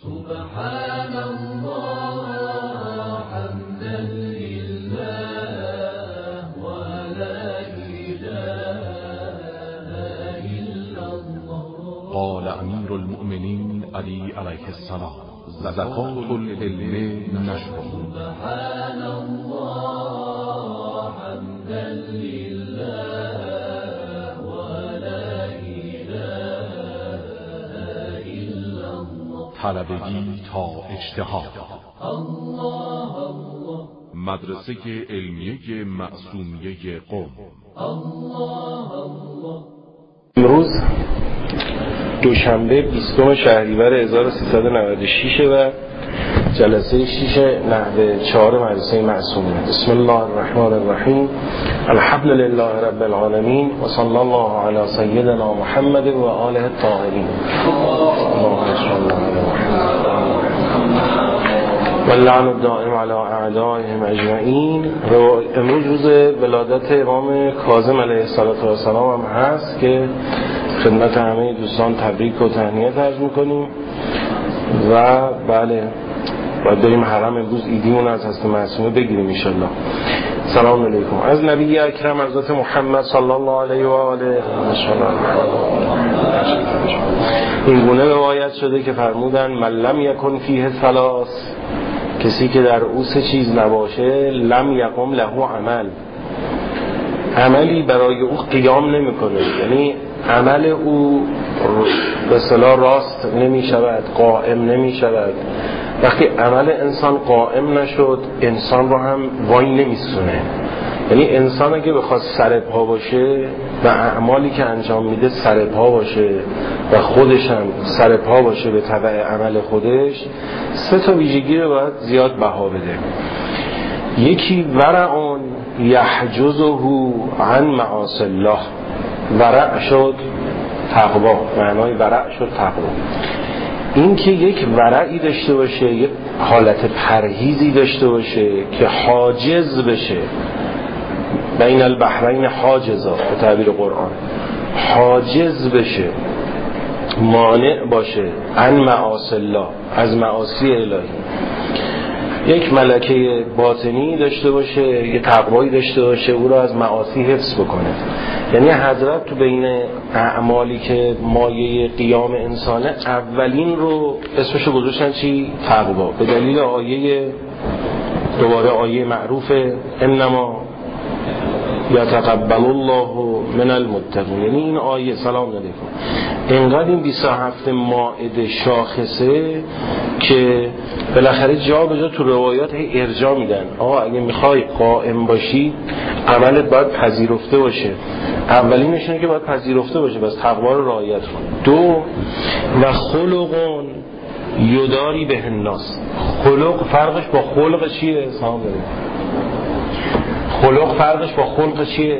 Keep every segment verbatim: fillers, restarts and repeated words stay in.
سبحان الله حمدا لله ولا إله إلا الله. قال امیر المؤمنین علی علیه السلام: زکات العلم نشر. سبحان الله حمدا لله ولا إله إلا الله. طلبگی تا اجتهاد. الله الله. مدرسه علمیه معصومیه قم. الله الله. امروز دوشنبه بیستم شهریور هزار و سیصد و نود و شش و جلسه شش نحو چهار مدرسه معصومیه. بسم الله الرحمن الرحیم. الحمد لله رب العالمین و صلی الله علی سیدنا محمد و آله الطاهرین. اللهم صل علی محمد و اللعن الدائم علی اعدائهم اجمعین. امروز روز ولادت امام کاظم علیه السلام هم هست که خدمت همه دوستان تبریک و تهنیت عرض میکنیم و بله باید بریم حرم امروز ایدیمون از حضرت معصومه بگیریم انشالله. سلام علیکم. از نبی اکرم حضرت محمد صلی الله علیه و آله این گونه روایت شده که فرمودن من لم یکن فیه ثلاث، کسی که در او سه چیز نباشه لم یقم له عمل، عملی برای او قیام نمیکنه، یعنی عمل او به اصطلاح راست نمی شود، قائم نمی شود. وقتی عمل انسان قائم نشد انسان رو هم وای نمیسونه. یعنی انسان اگه بخواد سر پا باشه و اعمالی که انجام میده سر پا باشه و خودش هم سر پا باشه به تبع عمل خودش، سه تا ویژگی رو باید زیاد بها بده. یکی ورعون یحجزه عن معاصی الله. ورع شد تقوا، معنای ورع شد تقوا. این که یک ورعی داشته باشه، یک حالت پرهیزی داشته باشه که حاجز بشه، بین البحرین حاجزا به تعبیر قرآن، حاجز بشه، مانع باشه عن معاصی الله، از معاصی الهی. یک ملکه باطنی داشته باشه، یک تقوایی داشته باشه، او را از معاصی حفظ بکنه. یعنی حضرت تو بین اعمالی که مایه قیام انسانه اولین رو اسمشو گذاشتن چی؟ تقوا. به دلیل آیه دوباره آیه معروف انما یتقبل الله من المتقین. یعنی این آیه سلام علیکم اینقدر این بیست و هفت مائده شاخصه که بالاخره جا به جا تو روایات ارجاع میدن. آقا اگه میخوای قائم باشی عملت باید پذیرفته باشه. اولینش اینه که باید پذیرفته باشه، بس تقوا رو رعایت کن. دو و خلقون یداری به الناس. خلق فرقش با خلق چیه؟ سلام علیکم. خلق فرقش با خلق چیه؟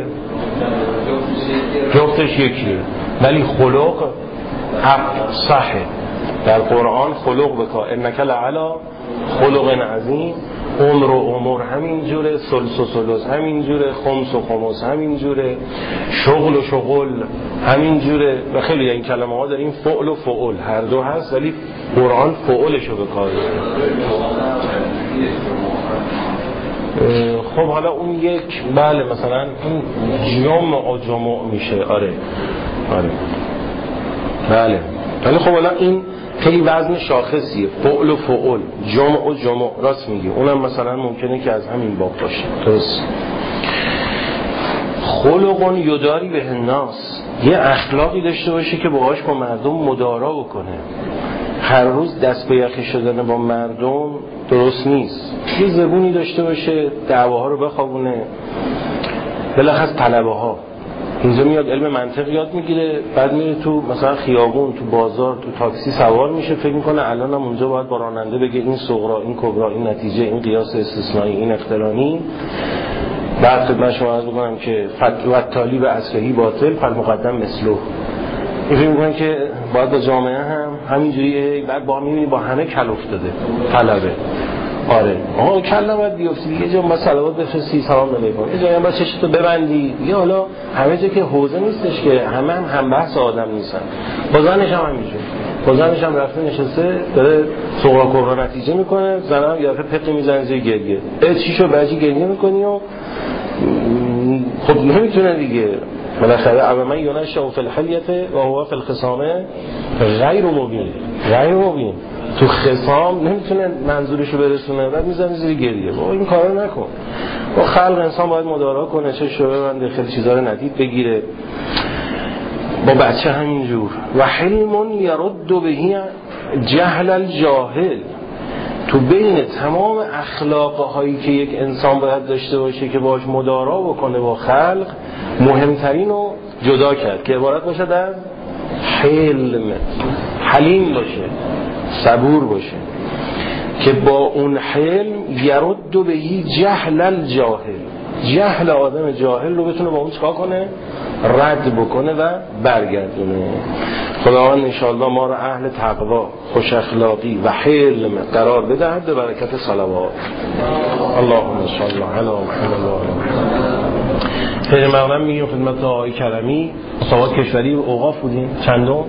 جفتش یکیه، ولی خلق صحه. در قرآن خلق بکا انک لعلا خلق عظیم. عمر و عمر همین جوره، ثلث و ثلث همین جوره، خمس و خمس همین جوره، شغل و شغل همین جوره. و خیلی این کلمه ها داریم فعل و فعل هر دو هست، ولی قرآن فعلشو بکاره. خب حالا اون یک بله مثلا این جمع و جمع میشه. آره آره بله. ولی خب حالا این خیلی وزن شاخصیه، فعل و فعل، جمع و جمع. راست میگی، اونم مثلا ممکنه که از همین باب باشه. درست. خلقون یداری به الناس، یه اخلاقی داشته باشه که باهاش با مردم مدارا بکنه. هر روز دست به یخ شدن با مردم درست نیست. یه زبونی داشته باشه دعواها رو بخوابونه. بلخص طلبه ها اینجا میاد علم منطق یاد میگیره، بعد میره تو مثلا خیابون، تو بازار، تو تاکسی سوار میشه، فکر میکنه الانم اونجا باید با راننده بگه این صغرا، این کبرا، این نتیجه، این قیاس استثنایی، این اقترانی. بعد خدمت شما عرض بکنم که فتوی تالی به اصلحی باطل فالمقدم مثله. این فکر میکنه که باید با جامعه هم همینجوریه. بعد با میبینی با همه کل افتاده طلبه. آره آها کلا باید بیفتی دیگه، جا با صلوات بفرستی سلام علیکم، یه جایی هم باید چشتو ببندی دیگه. حالا همه جا که حوزه نیستش که همه هم هم بحث آدم نیستن، با زنش هم همینجور با زنش هم رفته نشسته داره سوغا کبرا نتیجه میکنه، زن هم یه دفعه پقی میزنه زیر گریه. اه چی شو بعضی گریه میکنی و خب نمیتونه دیگه. بالاخره اما من یونشا فی الحلیه و هو فی الخصامه غیر مبین، غیر مبین تو خصام نمیتونه منظورشو برسونه، بعد میزنه زیر گریه. با این کارو نکن. با خلق انسان باید مدارا کنه، چه شوه بنده خیلی چیزا رو ندید بگیره. با بچه همینجور. و حلم یرد بهی جهل الجاهل، تو بین تمام اخلاقهایی که یک انسان باید داشته باشه که باش مدارا بکنه با خلق، مهمترین رو جدا کرد که عبارت باشه در حلم، حلیم باشه، صبور باشه، که با اون حلم یرد بهی جهل الجاهل، جهل آدم جاهل رو بتونه با اون چکا کنه؟ رد بکنه و برگردونه. خداوند انشاءالله ما رو اهل تقوا، خوش اخلاقی و حلم قرار بدهد به برکت صلوات. اللهم صل علی محمد و آل محمد. خیلی ممنون. میگیم خدمت آقای کرمی، مسابقات کشوری اوقاف بودیم. چندم؟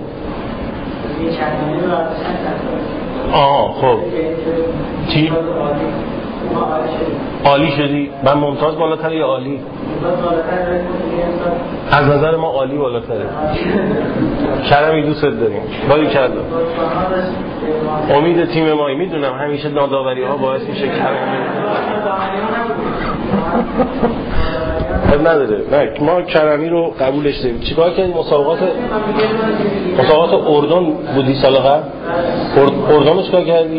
آه خب چی؟ عالی شدی؟ من ممتاز بالاتر یا عالی؟ از نظر ما عالی بالاتره. کرمی دوست داریم. باری کردم. امید تیم مایی. میدونم همیشه ناداوری ها باعث میشه کرمی خب نداره. نه ما کرمی رو قبولش داریم. چیکار کردیم؟ مسابقات مسابقات اردن بودی سال قبل؟ اردن رو چیکار کردی؟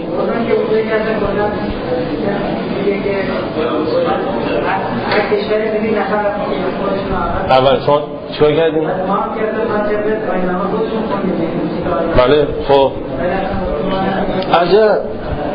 اول چون چیکار کردیم؟ بله خب عجب.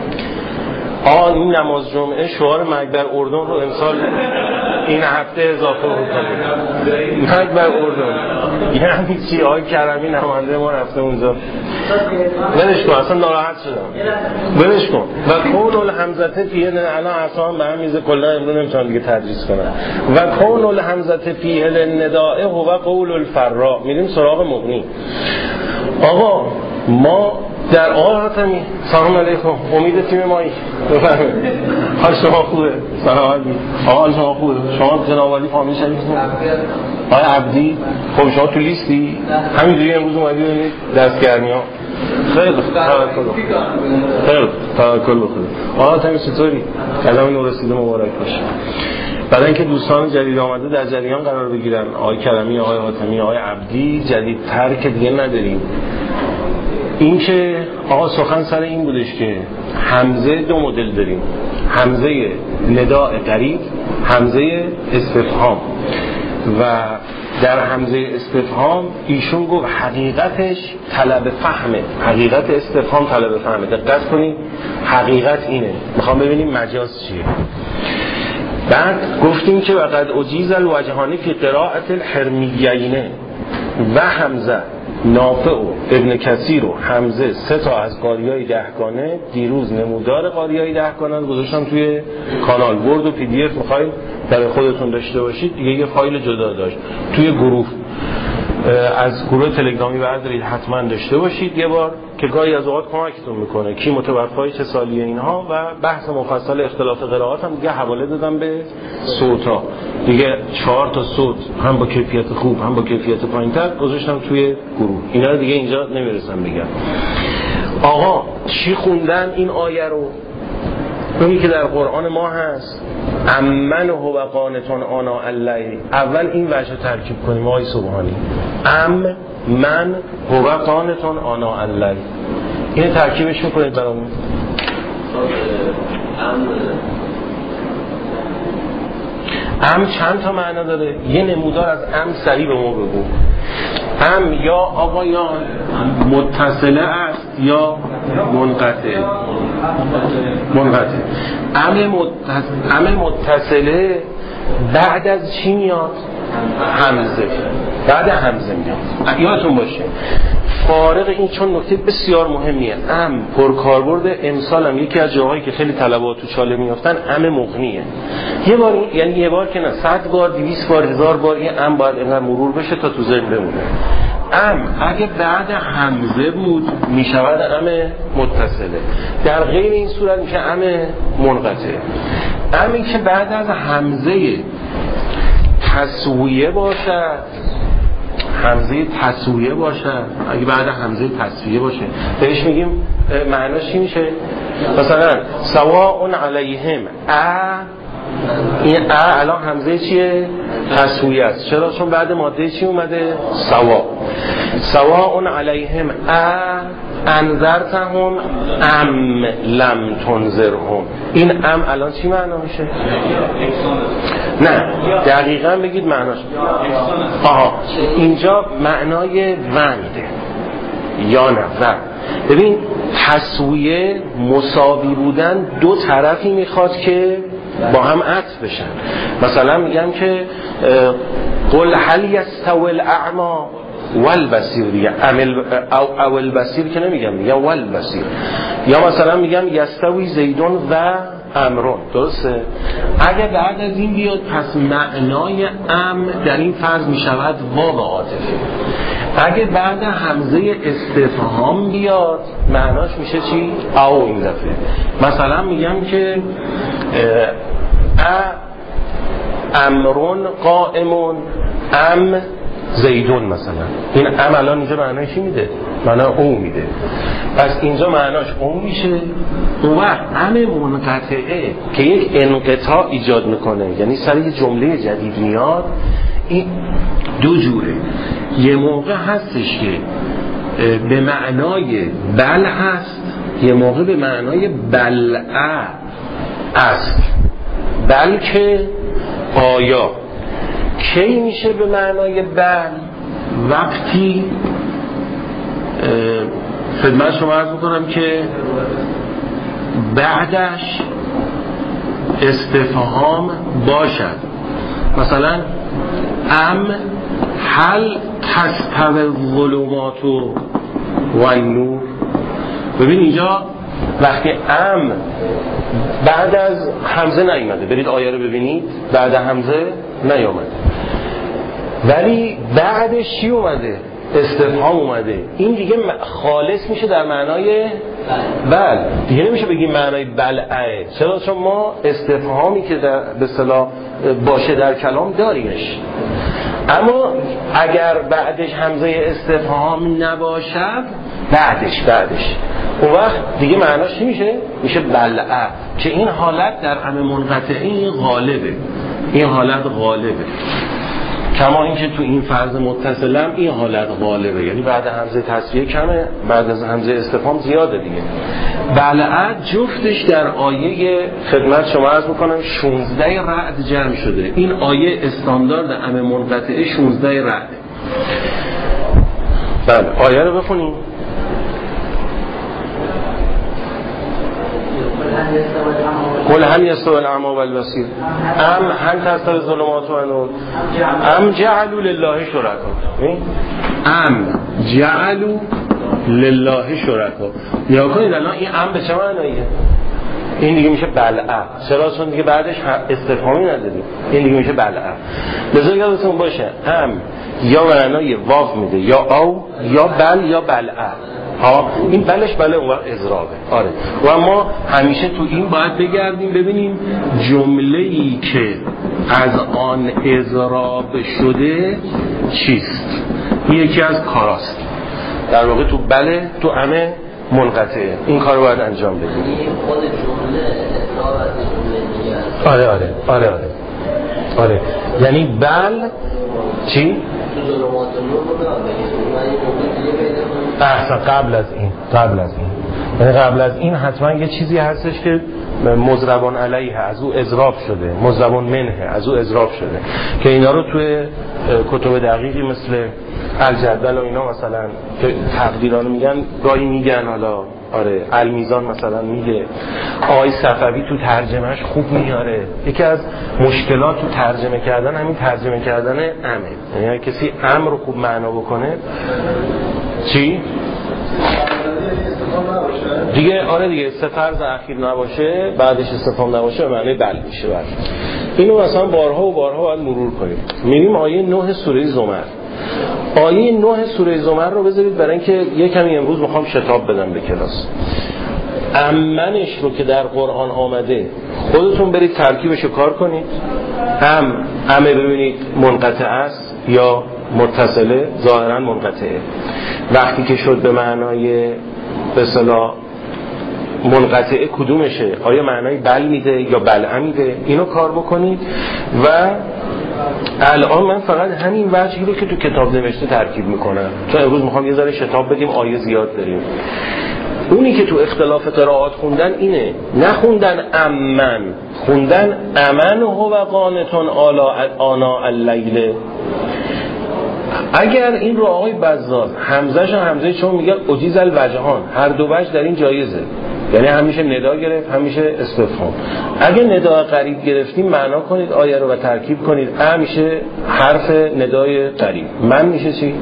آن این نماز جمعه شعار مرگ بر اردن رو امسال این هفته اضافه بکنیم. مرگ بر اردن یعنی چی؟ آقای کرمی نماینده ما رفته اونجا. ولش کن، اصلا ناراحت شدم. ولش کن. و کون الحمزه فیه الان اصلا به هم میزه کلا امروز نمیتونم دیگه تدریس کنم. و کون الحمزه فیه النداء هو قول الفراء. میریم سراغ مغنی. آقا ما در آقا حاتمی سلام علیکم، امید تیم مایی بفرمایید. حال شما خوبه؟ سلامت بید. آقا حال شما خوبه؟ شما جناب علی فامیل شریفتون؟ آقای عبدی خب شما تو لیستی؟ همینجوری امروز اومدی ببینید دستگرمی ها. خیلی توکل خیلی توکل بخوره. آقا حاتمی چطوری؟ قدم نور رسیده مبارک باشه. بعد اینکه دوستان جدید آمده در جریان قرار بگیرن، آقای کرمی، آقای حاتمی، آقای عبدی، جدیدتر که دیگه نداریم. این که آقا سخن سر این بودش که همزه دو مدل داریم، همزه نداء قریب، همزه استفهام. و در همزه استفهام ایشون گفت حقیقتش طلب فهمه، حقیقت استفهام طلب فهمه. دقت کنید حقیقت اینه. میخوام ببینیم مجاز چیه. بعد گفتیم که وقد اجیز الوجهانی فی قراءت الحرمیینه و حمزه، نافع و ابن کثیر و حمزه، سه تا از قاریای دهگانه دیروز نمودار قاریای دهگانه رو گذاشتم توی کانال. ورد و پی دی اف میخواید برای خودتون داشته باشید دیگه، یه فایل جدا داشت توی گروه، از گروه تلگرامی بردارید حتما داشته باشید یه بار، که گاهی از اوقات کمکتون میکنه کی متوفای چه سالیه اینها. و بحث مفصل اختلاف قرائات هم دیگه حواله دادم به صوتا دیگه، چهار تا صوت هم با کیفیت خوب هم با کیفیت پایینتر گذاشتم توی گروه. اینا رو دیگه اینجا نمیرسم بگم. آقا چی خوندن این آیه رو؟ اونی که در قرآن ما هست امن هو قانتون آنا اللیل. اول این وجه ترکیب کنیم آقای سبحانی، ام من هو قانتون آنا اللیل. اینو ترکیبش میکنید برامون. ام چند تا معنا داره؟ یه نمودار از ام سریع به ما بگو. ام یا آقایان متصله است یا منقطع؟ منقطع. ام متص... ام متصله بعد از چی میاد؟ همزه. بعد همزه میاد. یادتون باشه فارغ این، چون نکته بسیار مهمیه. ام پرکاربرد امسال هم یکی از جاهایی که خیلی طلبات تو چاله میافتن ام مغنیه. یه بار یعنی یه بار که نه، صد بار، دویست بار، هزار بار این ام باید اینقدر مرور بشه تا تو ذهن بمونه. ام اگه بعد همزه بود میشود ام متصله، در غیر این صورت میشه ام منقطعه. امی که بعد از همزه تسویه باشد، همزه تسویه باشد، اگه بعد همزه تسویه باشه بهش میگیم معناش چی میشه؟ مثلا سواء علیهم ا، این ا الان همزه چیه؟ تسویه است. چرا؟ چون بعد ماده چی اومده؟ سوا. سواء علیهم ا انذرتهم ام لم تنذرهم. این ام الان چی معنا میشه؟ نه دقیقاً بگید معناش. آها اینجا معنای ونده یا نه ون. ببین تسویه مساوی بودن دو طرفی میخواد که با هم عطف بشن. مثلا میگم که قل هل یستوی الاعمی والبصیر، دیگه عمل او اول بصیر که نمیگم، میگم والبصیر. یا مثلا میگم یستوی زیدون و امرون، درسته؟ اگه بعد از این بیاد پس معنای ام در این فرض میشود واو عاطفه. اگه بعد همزه استفهام بیاد معناش میشه چی؟ او این دفعه. مثلا میگم که ا امرون قائمون ام زیدون، مثلا این ام الان اینجا معنای چی میده؟ معنای او میده. پس اینجا معناش او میشه. اون وقت ام منقطعه که یک انقطاع ایجاد میکنه، یعنی سر یه جمله جدید میاد، این دو جوره. یه موقع هستش که به معنای بل هست، یه موقع به معنای بلعه است. بلکه آیا کی میشه به معنای بل؟ وقتی خدمت شما عرض میکنم که بعدش استفهام باشد. مثلا ام هل تستوی الظلمات و النور. ببین اینجا وقتی ام بعد از همزه نیومده، برید آیه رو ببینید، بعد همزه نیومده، ولی بعدش چی اومده؟ استفهام اومده. این دیگه خالص میشه در معنای بل، دیگه نمیشه بگیم معنای بلعه. چرا؟ چون ما استفهامی که در به اصطلاح باشه در کلام داریمش. اما اگر بعدش همزه استفهام نباشد، بعدش بعدش اون وقت دیگه معناش چی میشه؟ میشه بلعه، که این حالت در ام منقطعه این غالبه، این حالت غالبه. کما اینکه تو این فرض متصلم این حالت غالبه، یعنی بعد همزه تسویه کمه، بعد از همزه استفهام زیاده دیگه. بلعه جفتش در آیه خدمت شما عرض میکنم شانزده رعد جمع شده. این آیه استاندارد ام منقطعه شانزده رعد. بله آیه رو بخونیم. قل هل یستوی الاعمی والبصیر ام هل تستوی الظلمات و النور ام جعلوا لله شرکا. ام جعلوا لله شرکا. نیا کنید الان این ام به چه معناییه؟ این دیگه میشه بلعه. چرا؟ چون دیگه بعدش استفهامی نداریم. این دیگه میشه بلعه. لذا یادتون باشه ام یا معنای واو میده، یا او، یا بل، یا بلعه. ها این بلش بله اون وقت اضرابه. آره و ما همیشه تو این باید بگردیم ببینیم جمله‌ای که از آن اضراب شده چیست. این یکی از کاراست در واقع تو بله تو همه منقطعه. این کار رو باید انجام بدیم. خود جمله اضراب از جمله دیگه. آره آره آره آره آره یعنی بل چی؟ احسن قبل از این قبل از این یعنی قبل از این حتما یه چیزی هستش که مضربان علیه از او اضراب شده، مضربان منه از او اضراب شده، که اینا رو توی کتب دقیقی مثل الجدول و اینا مثلا که تقدیرانو میگن گاهی میگن. حالا آره المیزان مثلا میگه، آقای صفوی تو ترجمهش خوب میاره. یکی از مشکلات تو ترجمه کردن همین ترجمه کردن امه، یعنی کسی ام رو خوب معنا بکنه چی؟ دیگه آره دیگه سه فرض اخیر نباشه بعدش استفهام نباشه به معنی بل میشه. بله اینو مثلا بارها و بارها باید مرور کنیم. میریم آیه نه سوره زمر. آیه نه سوره زمر رو بذارید برای اینکه یه کمی امروز میخوام شتاب بدم به کلاس. امنش رو که در قرآن آمده خودتون برید ترکیبش رو کار کنید. ام امه ببینید منقطع است یا متصله، ظاهرا منقطعه. وقتی که شد به معنای به اصطلاح منقطعه کدومشه؟ آیا معنای بل میده یا بلع میده؟ اینو کار بکنید. و الان من فقط همین وجهی رو که تو کتاب نوشته ترکیب میکنم، چون امروز میخوام یه ذره شتاب بدیم، آیه زیاد داریم. اونی که تو اختلاف قرائات خوندن اینه، نخوندن امن، خوندن امن هو قانتون آنا اللیل. اگر این رو آقای بزاز همزهش هم همزه چون میگه اجیز الوجهان، هر دو وجه در این جایزه، یعنی همیشه ندا گرفت همیشه استفهام. اگه ندا قریب گرفتیم معنا کنید آیه رو و ترکیب کنید. ا میشه حرف ندای قریب، من میشه چی؟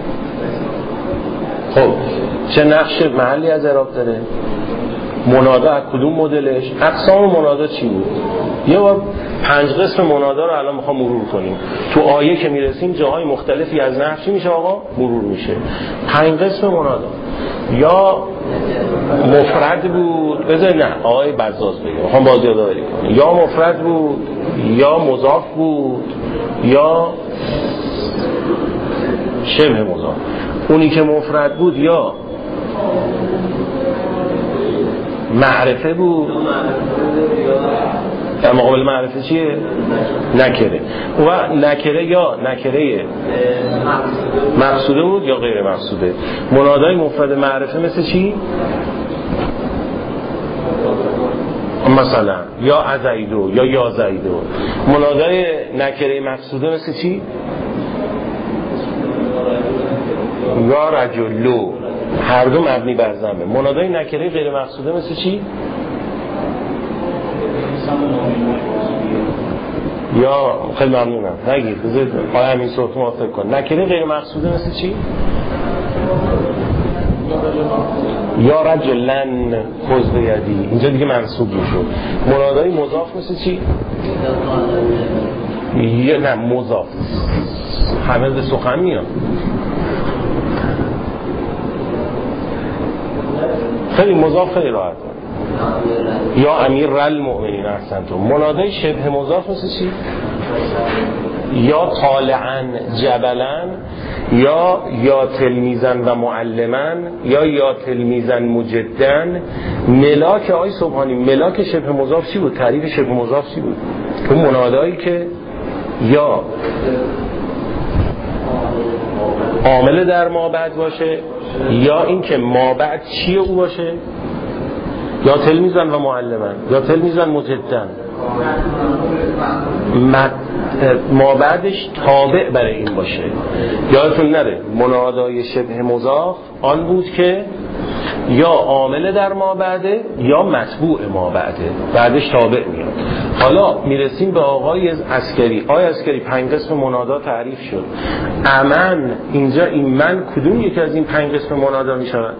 خب چه نقش محلی از اعراب داره؟ منادا از کدوم مدلش؟ اقسام منادا چی بود؟ یه بار پنج قسم منادا رو الان میخوام مرور کنیم. تو آیه که میرسیم جاهای مختلفی از نحو چی میشه آقا؟ مرور میشه. پنج قسم منادا یا مفرد بود، بذار نه آقای بزاز بگم میخوام بازی یادآوری کنم، یا مفرد بود یا مضاف بود یا شبه مضاف. اونی که مفرد بود یا معرفه بود، در مقابل معرفه چیه؟ نکره. و نکره یا نکره مقصوده بود یا غیر مقصوده. منادای مفرد معرفه مثل چی؟ مثلا یا ازیدو یا یا زیدو. منادای نکره مقصوده مثل چی؟ یا رجلو، هر دو مبنی بر ضمه. منادای نکره غیر مقصوده مثل چی؟ یا خیلی ممنونم نگید بذارید آیا همین صورت موافق کن. نکره غیر مقصوده مثل چی؟ یا رجلن خذ بیدی، اینجا دیگه منصوب میشد. منادای مضاف مثل چی؟ یا نه مضاف همه به سخن میاد. خیلی مضاف خیلی راحت. یا امیر المؤمنین احسنتم. منادای شبه مضاف مثل چی؟ یا طالعا جبلن یا یا تلمیزن و معلمن یا یا تلمیزن مجدن. ملاک آی سبحانی، ملاک شبه مضاف چی بود؟ تعریف شبه مضاف چی بود؟ اون منادایی که یا عامل در ما بعد باشه یا این که ما بعد چیه او باشه، یا تلمیزن و معلمن یا تلمیزن مجدن. ما بعدش تابع برای این باشه. یادتون نره منادای شبه مضاف آن بود که یا عامل در ما بعده یا متبوع ما بعده، بعدش تابع میاد. حالا میرسیم به آقای عسکری. آقای عسکری پنج قسم منادا تعریف شد. امن اینجا این من کدوم یکی از این پنج قسم منادا میشود؟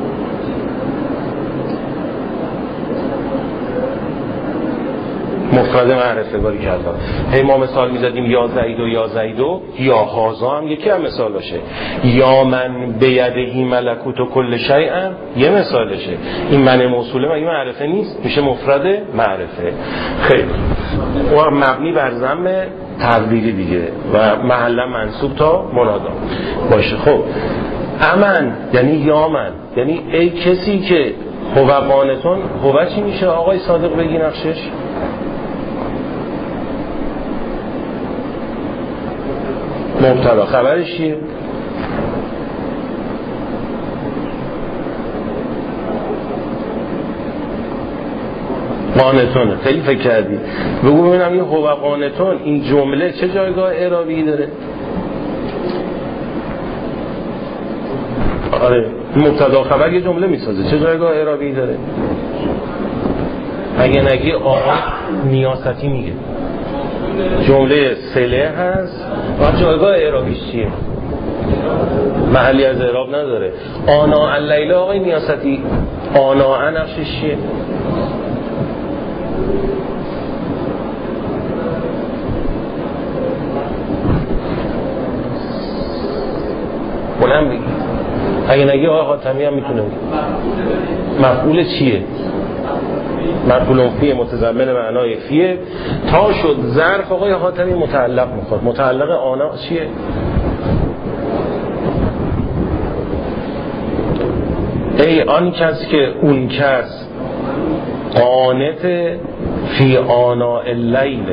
مفرد معرفه. باری کردم هی ما مثال میزدیم یا زیدو یا زیدو یا هازا هم یکی هم مثالشه. یا من بیدهی ملکوت و کل شیئا یه مثالشه. این من موصوله مگه معرفه نیست؟ میشه مفرد معرفه. خیلی و مبنی بر ضم تقدیری دیگه و محلا منصوب تا منادا باشه. خب امن یعنی یا من، یعنی ای کسی که هو قانتون. هو چی میشه آقای صادق بگی نقشش؟ مبتدا. خبرش چیه؟ قانتونه. خیلی فکر کردی بگو ببینم این هو قانتون این جمله چه جایگاه اعرابی داره؟ آره مبتدا خبر یه جمله میسازه، چه جایگاه اعرابی داره؟ اگه نگی آقا نیاستی میگه جمله سله هست و جایگاه اعرابیش چیه؟ محلی از اعراب نداره. آنا اللیل آقای نیاستی آنا نقشش چیه؟ بلند بگید. اگه نگی آقای خاتمی هم میتونه مفعول چیه؟ مفعول فیه متضمن معنای فیه. تا شد ظرف آقای خاتمی متعلق میخواد. متعلق آنا چیه؟ ای آن کس که اون کس قانت فی آنا اللیل.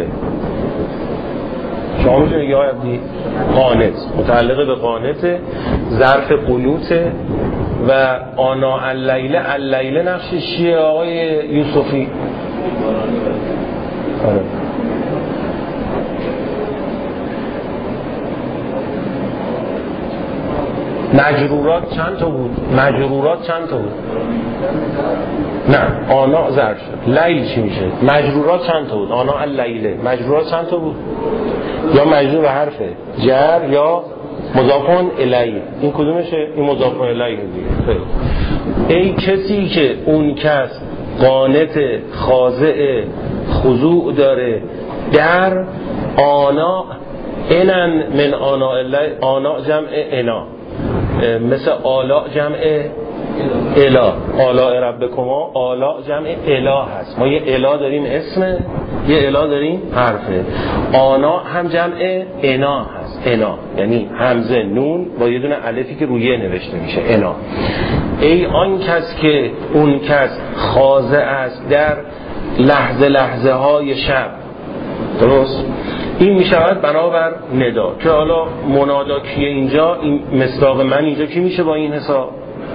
شما میتونید یا عبدی قانت متعلق به قانت، ظرف قنوت و آنا اللیل. اللیل نقشش چیه آقای یوسفی؟ آره. مجرورات چند تا بود؟ مجرورات چند تا بود؟ نه آنا ظرف شد. لیل چی میشه؟ مجرورات چند تا بود؟ آنا اللیل. مجرورات چند تا بود؟ یا مجرور به حرف جر یا مضافون الیه. این کدومشه؟ این مضافون الیه دیگه. ای کسی که اون کس قانت خاضع خضوع داره در آنا اینن من آنا الیه. آنا جمع انا، مثل آلا جمع الا. آلا ربکما آلا جمع الا هست. ما یه الا داریم اسم، یه الا داریم حرفه. آنا هم جمع انا هست. انا یعنی همزه نون با یه دونه الفی که رویه نوشته میشه انا. ای آن کس که اون کس خاضع است در لحظه لحظه های شب. درست؟ این میشود بنابر ندا. که حالا منادا کیه اینجا؟ این مصداق من اینجا کی میشه با این حساب؟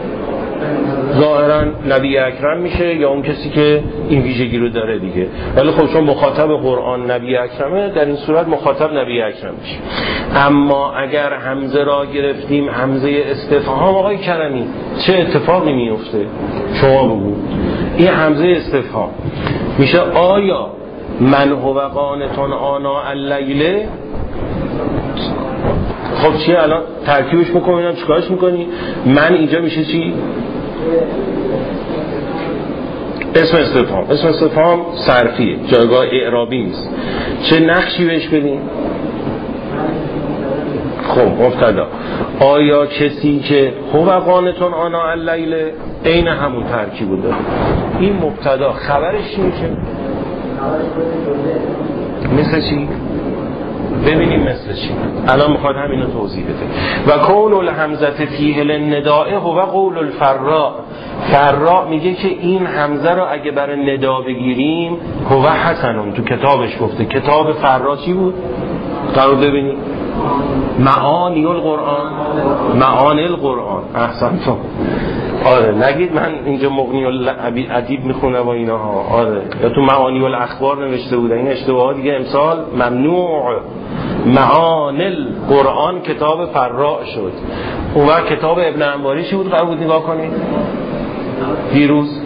ظاهرا نبی اکرم میشه یا اون کسی که این ویژگی رو داره دیگه. ولی خب چون مخاطب قرآن نبی اکرمه، در این صورت مخاطب نبی اکرم میشه. اما اگر همزه را گرفتیم، همزه استفهام، آقای کرمی چه اتفاقی میفته؟ شما بگو. این همزه استفهام میشه آیا من هو قانتون آنا اللیل. خب چیه الان ترکیبش میکنیم چیکارش میکنی؟ من اینجا میشه چی؟ اسم استفهام. اسم استفهام صرفیه، جایگاه اعرابی نیست. چه نقشی بهش بدیم؟ خب مبتدا آیا کسی که هو قانتون آنا اللیل عین همون ترکیبو داره. این مبتدا خبرش چی میشه؟ مثل چی؟ ببینیم مثل چی. الان میخواد همینو توضیح بده. و قول الحمزه فیه للنداء هو قول الفراء. فراء میگه که این حمزه رو اگه برای ندا بگیریم هو حسنون. تو کتابش گفته. کتاب فراء چی بود؟ قرار ببینیم معانی القرآن. معانی القرآن. احسنتم. آره نگید من اینجا مغنی الادیب میخونه و اینها. آره یا تو معانی الاخبار نوشته بوده. این اشتباهات دیگه امسال ممنوع. معانی القرآن کتاب فراء شد. اون وقت کتاب ابن انباری چی بود؟ قرار بود نگاه کنید دیروز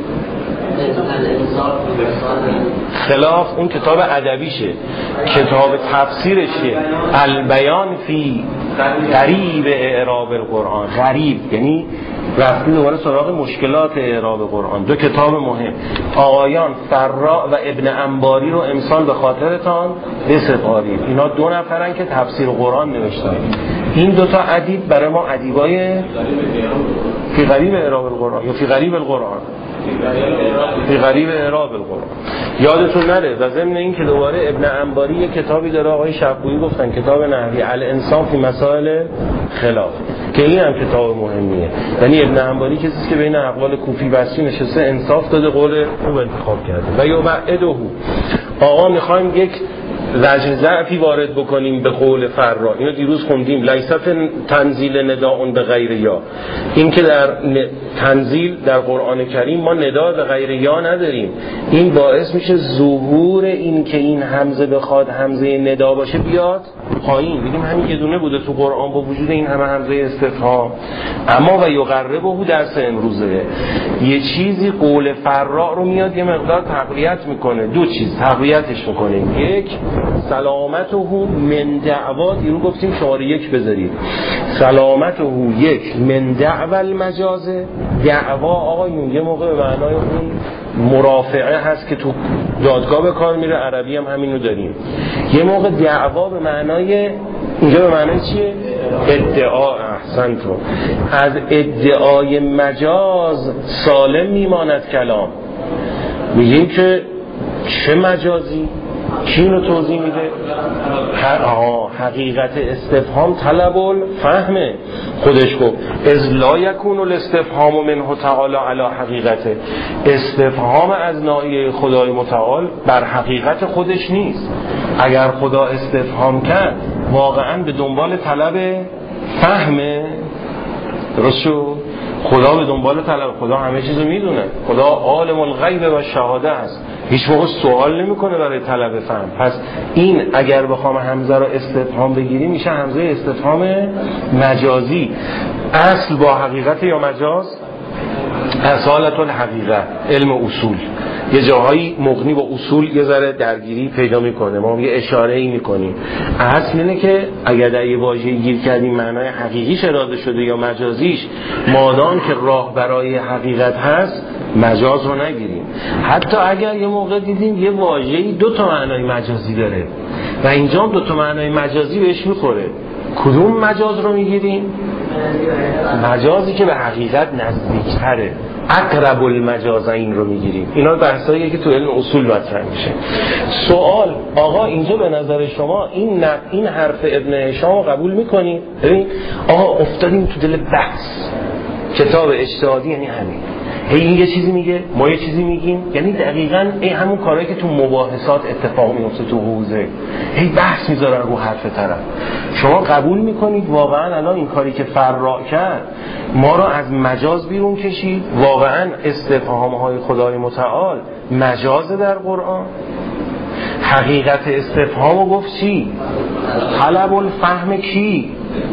خلاف اون کتاب ادبیشه. کتاب تفسیرشه البیان فی غریب اعراب القرآن. غریب یعنی رفتی دوباره سراغ مشکلات اعراب قرآن. دو کتاب مهم. آقایان فراء و ابن انباری رو امسال به خاطرتان بسپارید. اینا دو نفرن که تفسیر قرآن نوشتن. این دوتا ادیب برای ما ادیبای فی غریب اعراب القرآن یا فی غریب القرآن فی غریب اعراب القرآن. یادتون نره. و ضمن این که دوباره ابن انباری یک کتابی داره آقای شفقی گفتن کتاب نحوی الانصاف فی مسائل خلاف که این هم کتاب مهمیه. یعنی ابن انباری کسی که بین اقوال کوفی بصری نشسته انصاف داده، قول خوب انتخاب کرده. و یوبعدهو آقا میخوایم یک زجر ضعفی وارد بکنیم به قول فرا. اینو دیروز خوندیم. لیست تنزیل نداء به غیر یا. این که در تنزیل در قرآن کریم ما ندا به غیر یا نداریم. این باعث میشه ظهور این که این همزه بخواد همزه ندا باشه بیاد پایین. بگیم همین یه دونه بوده تو قرآن با وجود این همه همزه استفهام. اما و یقربه درس امروزه یه چیزی قول فرا رو میاد یه مقدار تقویت میکنه. دو چیز تقویتش میکنه. یک سلامته من دعوا. دیرو گفتیم شماره یک بذارید. سلامته یک من دعوا المجاز. دعوا آقایون یه موقع به معنای اون مرافعه هست که تو دادگاه به کار میره. عربی هم همینو داریم. یه موقع دعوا به معنای اینجا به معنای چیه؟ ادعا. احسنتم. از ادعای مجاز سالم میماند کلام. میگیم که چه مجازی؟ کی رو توضیح میده؟ حقیقت استفهام طلب الفهمه. خودش گفت از لا یکون الاستفهام منه تعالی علی حقیقته. استفهام از ناحیه خدای متعال بر حقیقت خودش نیست. اگر خدا استفهام کرد واقعا به دنبال طلب فهمه. درست شد؟ خدا به دنبال طلب، خدا همه چیزو میدونه، خدا عالم الغیب و شهاده است، هیچ موقع سوال نمیکنه برای طلب فهم. پس این اگر بخوام حمزه رو استفهام بگیریم میشه حمزه استفهام مجازی. اصل با حقیقت یا مجاز؟ اصالت الحقیقه، علم اصول. یه جاهایی مغنی با اصول یه ذره درگیری پیدا میکنه، ما یه اشاره ای میکنیم. اصل اینه که اگر در یه واژه‌ای گیر کردیم معنای حقیقیش اراده شده یا مجازیش، مادام که راه برای حقیقت هست مجاز رو نگیریم. حتی اگر یه موقع دیدیم یه واژه‌ای دو تا معنای مجازی داره و اینجا دو تا معنای مجازی بهش میخوره، کدوم مجاز رو میگیریم؟ مجازی که به حقیقت نزدیک‌تره، اقرب المجازین رو میگیریم. اینا بحثاییه که تو علم اصول مطرح میشه. سوال آقا اینجا به نظر شما این نق... این حرف ابن هشام قبول میکنید؟ ببین آقا افتادیم تو دل بحث. کتاب اجتهادی یعنی همین، هی این یه چیزی میگه ما یه چیزی میگیم، یعنی دقیقاً این همون کارهایی که تو مباحثات اتفاق میفته تو حوزه، هی بحث میذارن رو حرف طرف. شما قبول میکنید واقعاً الان این کاری که فرع کرد ما رو از مجاز بیرون کشید؟ واقعاً استفهام‌های خدای متعال مجاز در قرآن؟ حقیقت استفهامو گفت چی؟ طلب الفهم کی؟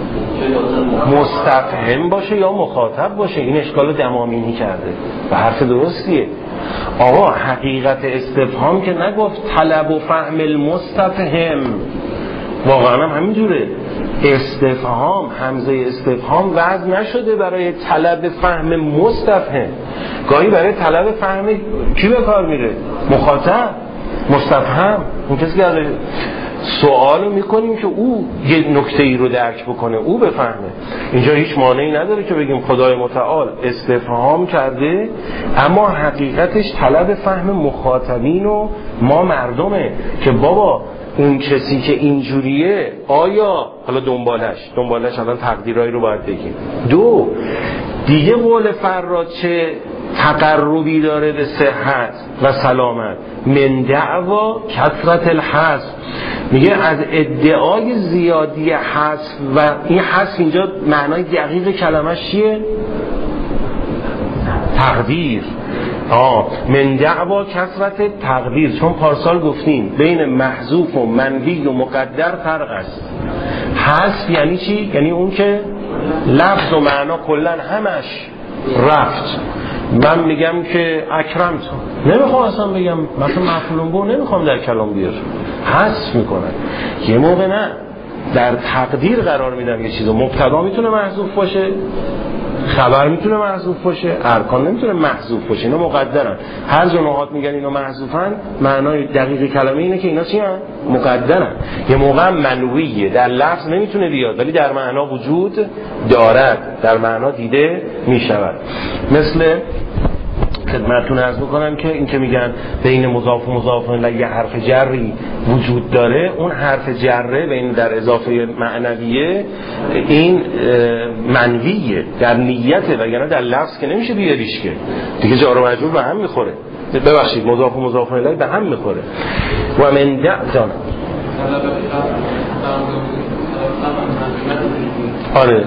مستفهم باشه یا مخاطب باشه. این اشکال دمامینی کرده و حرف درستیه. آقا حقیقت استفهام که نگفت طلب و فهم المستفهم، واقعا هم همینجوره. استفهام، حمزه استفهام وضع نشده برای طلب فهم مستفهم، گاهی برای طلب فهم کی به کار میره؟ مخاطب، مستفهم، اون کسی که سوالو میکنیم که او یه نکته ای رو درک بکنه، او بفهمه. اینجا هیچ مانعی نداره که بگیم خدای متعال استفهام کرده اما حقیقتش طلب فهم مخاطبین و ما مردمه که بابا اون کسی که اینجوریه آیا حالا دنبالش دنبالش الان تقدیرایی رو باید بگیم. دو دیگه قول فراد چه تقربی داره به صحت و سلامت؟ من دعوا کثرت الحذف. میگه از ادعای زیادی حذف، و این حذف اینجا معنای دقیق کلمش چیه؟ تقدیر. آه من دعوا کثرت تقدیر، چون پارسال گفتیم بین محذوف و منوی و مقدر فرق است. حذف یعنی چی؟ یعنی اون که لفظ و معنا کلا همش رفت. من میگم که اکرم تو نمیخوام اصلا بگم مثلا مفعول به نمیخوام در کلام بیار، حذف میکنن. یه موقع نه در تقدیر قرار میدم یه چیزو، مبتدا میتونه محذوف باشه، خبر میتونه محذوف باشه، ارکان نمیتونه محذوف باشه، اینا مقدرن. هر جا نهات میگن اینا محذوفن معنای دقیق کلمه اینه که اینا چی هن؟ مقدرن. یه موقع منویه، در لفظ نمیتونه بیاد ولی در معنا وجود دارد، در معنا دیده میشود. مثل خدمتتون عرض بکنم که این که میگن بین مضاف و مضاف الیه حرف جری وجود داره، اون حرف جره بین در اضافه معنویه این منویه، در نیته، وگرنه در لفظ که نمیشه بیاریش که دیگه جار و مجرور به هم میخوره. ببخشید مضاف و مضاف الیه به هم میخوره. و من دعتان آره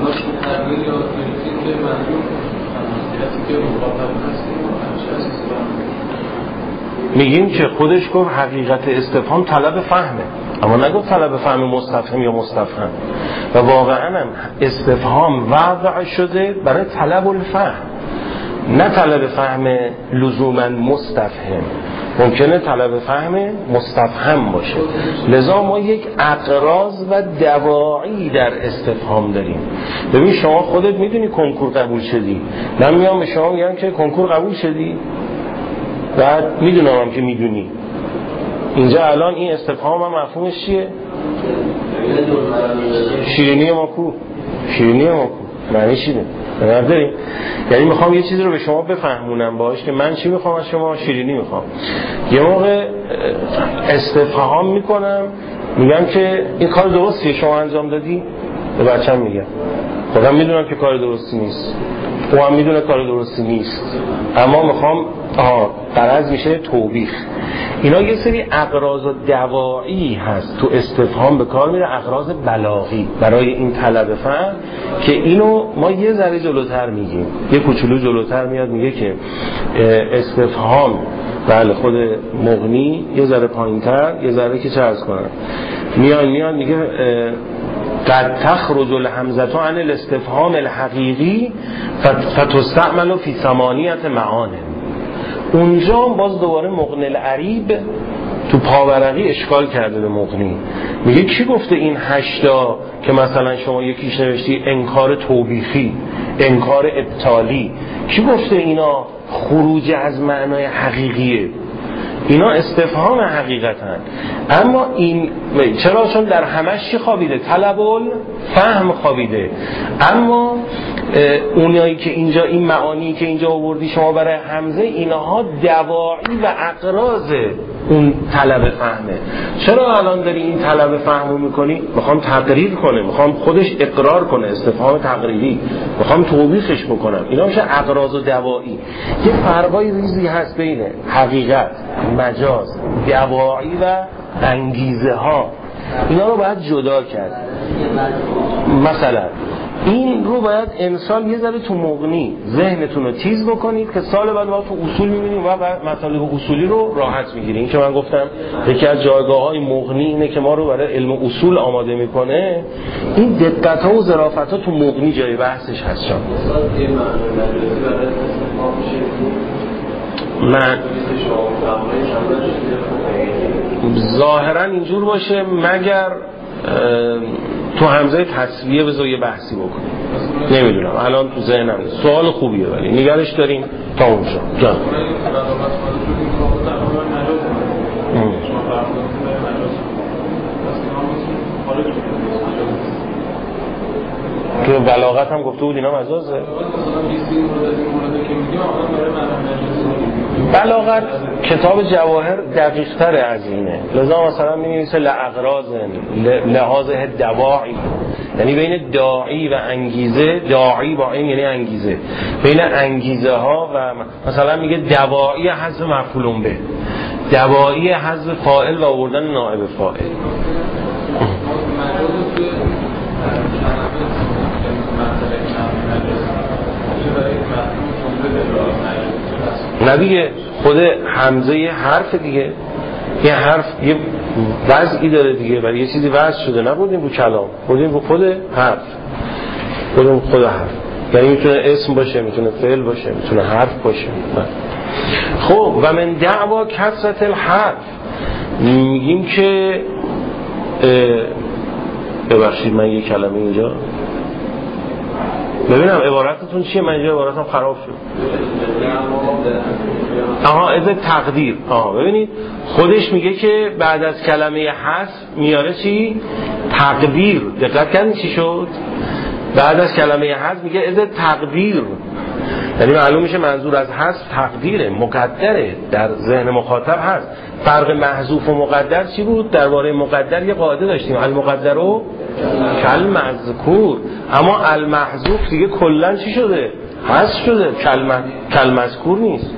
میگیم که خودش گفت حقیقت استفهام طلب فهمه، اما نگفت طلب فهم مستفهم یا مستفهم. و واقعا هم استفهام وضع شده برای طلب الفهم، نه طلب فهم لزوما مستفهم. ممکنه طلب فهم مستفهم باشه. لذا ما یک اقراض و دواعی در استفهام داریم. ببین شما خودت میدونی کنکور قبول شدی، من میام به شما میگم که کنکور قبول شدی، بعد میدونم هم که میدونی. اینجا الان این استفهام هم مفهومش چیه؟ شیرینی ما کو؟ شیرینی ما معنی چیه؟ نداریم. یعنی میخوام یه چیزی رو به شما بفهمونم باش که من چی میخوام از شما، شیرینی میخوام. یه موقع استفهام میکنم میگم که این کار درستیه شما انجام دادی، به بچه‌م میگم خودم میدونم که کار درستی نیست، او هم میدونه کار درستی نیست، اما میخوام آها غرض میشه توبیخ. اینا یه سری اغراض و دواعی هست تو استفهام به کار میره، اغراض بلاغی برای این طلب فهم که اینو ما یه ذره جلوتر میگیم، یه کوچولو جلوتر میاد میگه که استفهام بله خود مغنی یه ذره پایینتر، یه ذره که چه عرض کنم میاد میاد میگه قد تخرج الهمزه عن الاستفهام الحقیقی فتستعمل فی ثمانیت معانه. اونجا باز دوباره مغنی العریب تو پاورقی اشکال کرده به مغنی، میگه کی گفته این هشتا که مثلا شما یکیش نوشتی انکار توبیخی، انکار ابطالی، کی گفته اینا خروج از معنای حقیقیه؟ اینا استفهام حقیقتن. اما این چرا؟ چون در همش چی خوابیده؟ طلب الفهم خوابیده. اما اونایی که اینجا این معانی که اینجا آوردی شما برای حمزه، اینها دواعی و اغراض اون طلب فهمه. چرا الان داری این طلب فهمو میکنی؟ میخوام تقریر کنه، میخوام خودش اقرار کنه، استفهام تقریری، میخوام توبیخش بکنم. اینا میشه اغراض و دواعی. یه فرقای ریزی هست بین حقیقت، مجاز، دواعی و انگیزه ها. اینا رو باید جدا کرد. مثلا این رو باید انسان یه ذره تو مغنی ذهنتون رو تیز بکنید که سال بعد باید تو اصول میبینیم و مطالب اصولی رو راحت میگیریم. این که من گفتم یکی از جایگاه‌های مغنی اینه که ما رو برای علم اصول آماده میکنه. این دقت‌ها و ظرافت‌ها تو مغنی جای بحثش هست. شما من ظاهرا اینجور باشه مگر تو همزه تصویه بذار یه بحثی بکنیم. نمیدونم الان تو ذهنم سوال خوبیه ولی نگرش داریم تا اونجا جان. تو بلاغت هم گفته بود اینا مجازه. بلاغت کتاب جواهر دقیق تره از اینه، لذا مثلا می نویسه لاغراض لحاظ دواعی، یعنی بین داعی و انگیزه، داعی با این یعنی انگیزه، بین انگیزه ها و مثلا میگه دواعی حذف مفعول به، دواعی حذف فاعل و آوردن نائب فاعل. نه دیگه خود حمزه یه حرف دیگه، یه حرف یه وضعی داره دیگه، برای یه چیزی وضع شده، نبودیم رو کلام، بودیم رو خود حرف، بودیم خود حرف. یعنی میتونه اسم باشه، میتونه فعل باشه، میتونه حرف باشه. خب و من دعوا کثرت الحرف، میگیم که ببخشید من یه کلمه اینجا ببینم عبارتتون چیه، من اینجا عبارتم خراب شد. آها از تقدیر. آها ببینید خودش میگه که بعد از کلمه حذف میاره چی؟ تقدیر. دقت کردین چی شد؟ بعد از کلمه حذف میگه از تقدیر، یعنی معلوم میشه منظور از حذف تقدیره، مقدره، در ذهن مخاطب هست. فرق محذوف و مقدر چی بود؟ درباره مقدر یه قاعده داشتیم، المقدر و کالمذکور، اما المحذوف دیگه کلا چی شده؟ حذف شده، کالمذکور نیست.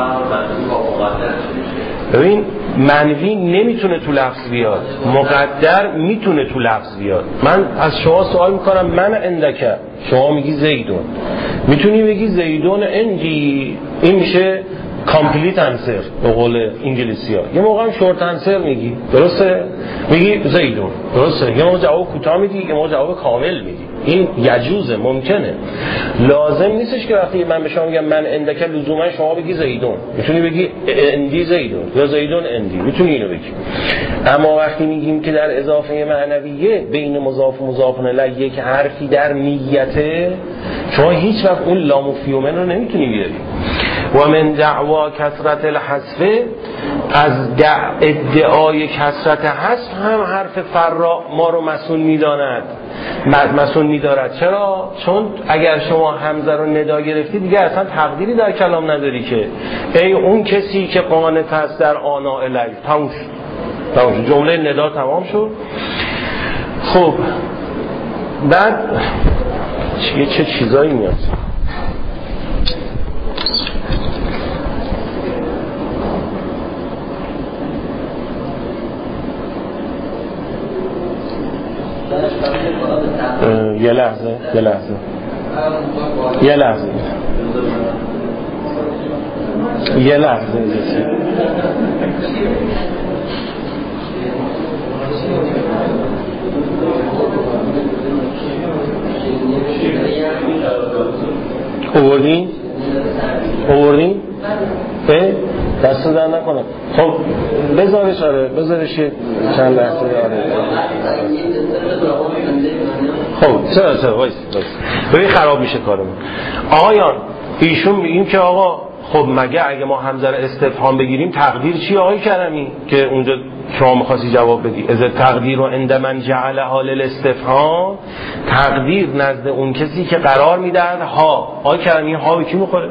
ببین منوی نمیتونه تو لفظ بیاد، مقدر میتونه تو لفظ بیاد. من از شما سوال میکنم من اندکه، شما میگی زیدون، میتونی بگی زیدون اندی، این میشه کامپلیت انسر به قول انگلیسی ها. یه موقع هم شورت انسر میگی، درسته؟ میگی زیدون، درسته؟ یه موقع جواب کوتاه میدی، یه موقع جواب کامل میدی. این یجوزه، ممکنه. لازم نیستش که وقتی من به شما میگم من اندکه لزوما شما بگی زیدون، میتونی بگی اندی زیدون یا زیدون اندی، میتونی اینو بگی. اما وقتی میگیم که در اضافه معنویه بین مضاف و مضاف الیه یک حرفی در نیته، شما هیچ وقت اون لام و فیومن رو نمیتونی بیاری. و من دعوا کثرت الحذف، از ادعای کثرت حذف هم حرف فرا ما رو مسئول میداند مسئول میدارد. چرا؟ چون اگر شما همزه رو ندا گرفتی دیگه اصلا تقدیری در کلام نداری که ای اون کسی که قانت است در آناء اللیل. تموم شد، تموم شد، جمله ندا تمام شد. خب بعد چه چه چیزایی میاد؟ یه لحظه یه لحظه یه لحظه یه لحظه اووردین؟ اووردین؟ اه؟ دست در نکنه. خب بذارش، آره بذارش چند لحظه. آره خب چرا چرا وایس وایس ببین خراب میشه کارمون. آقایان ایشون میگیم که آقا خب مگه اگه ما همزه استفهام بگیریم تقدیر چی آقای کرمی که اونجا شما می‌خواستی جواب بدی؟ از تقدیر و عند من جعل حال الاستفهام، تقدیر نزد اون کسی که قرار میدهد ها. آقای کرمی ها به کی میخوره؟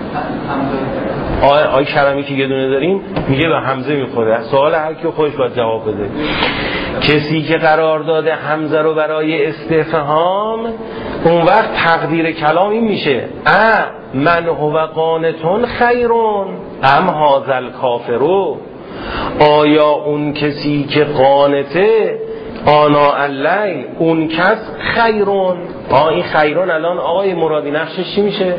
آقای آقای کرمی که یه دونه داریم میگه به حمزه میخوره. سوال هر کی خودش باید جواب بده. کسی که قرار داده حمزه رو برای استفهام، اون وقت تقدیر کلام این میشه ا من هو قانتون خیرون ام هاذا الکافرو. آیا اون کسی که قانته آناء اللیل اون کس خیرون. آ این خیرون الان آقای مرادی نقشش چی میشه؟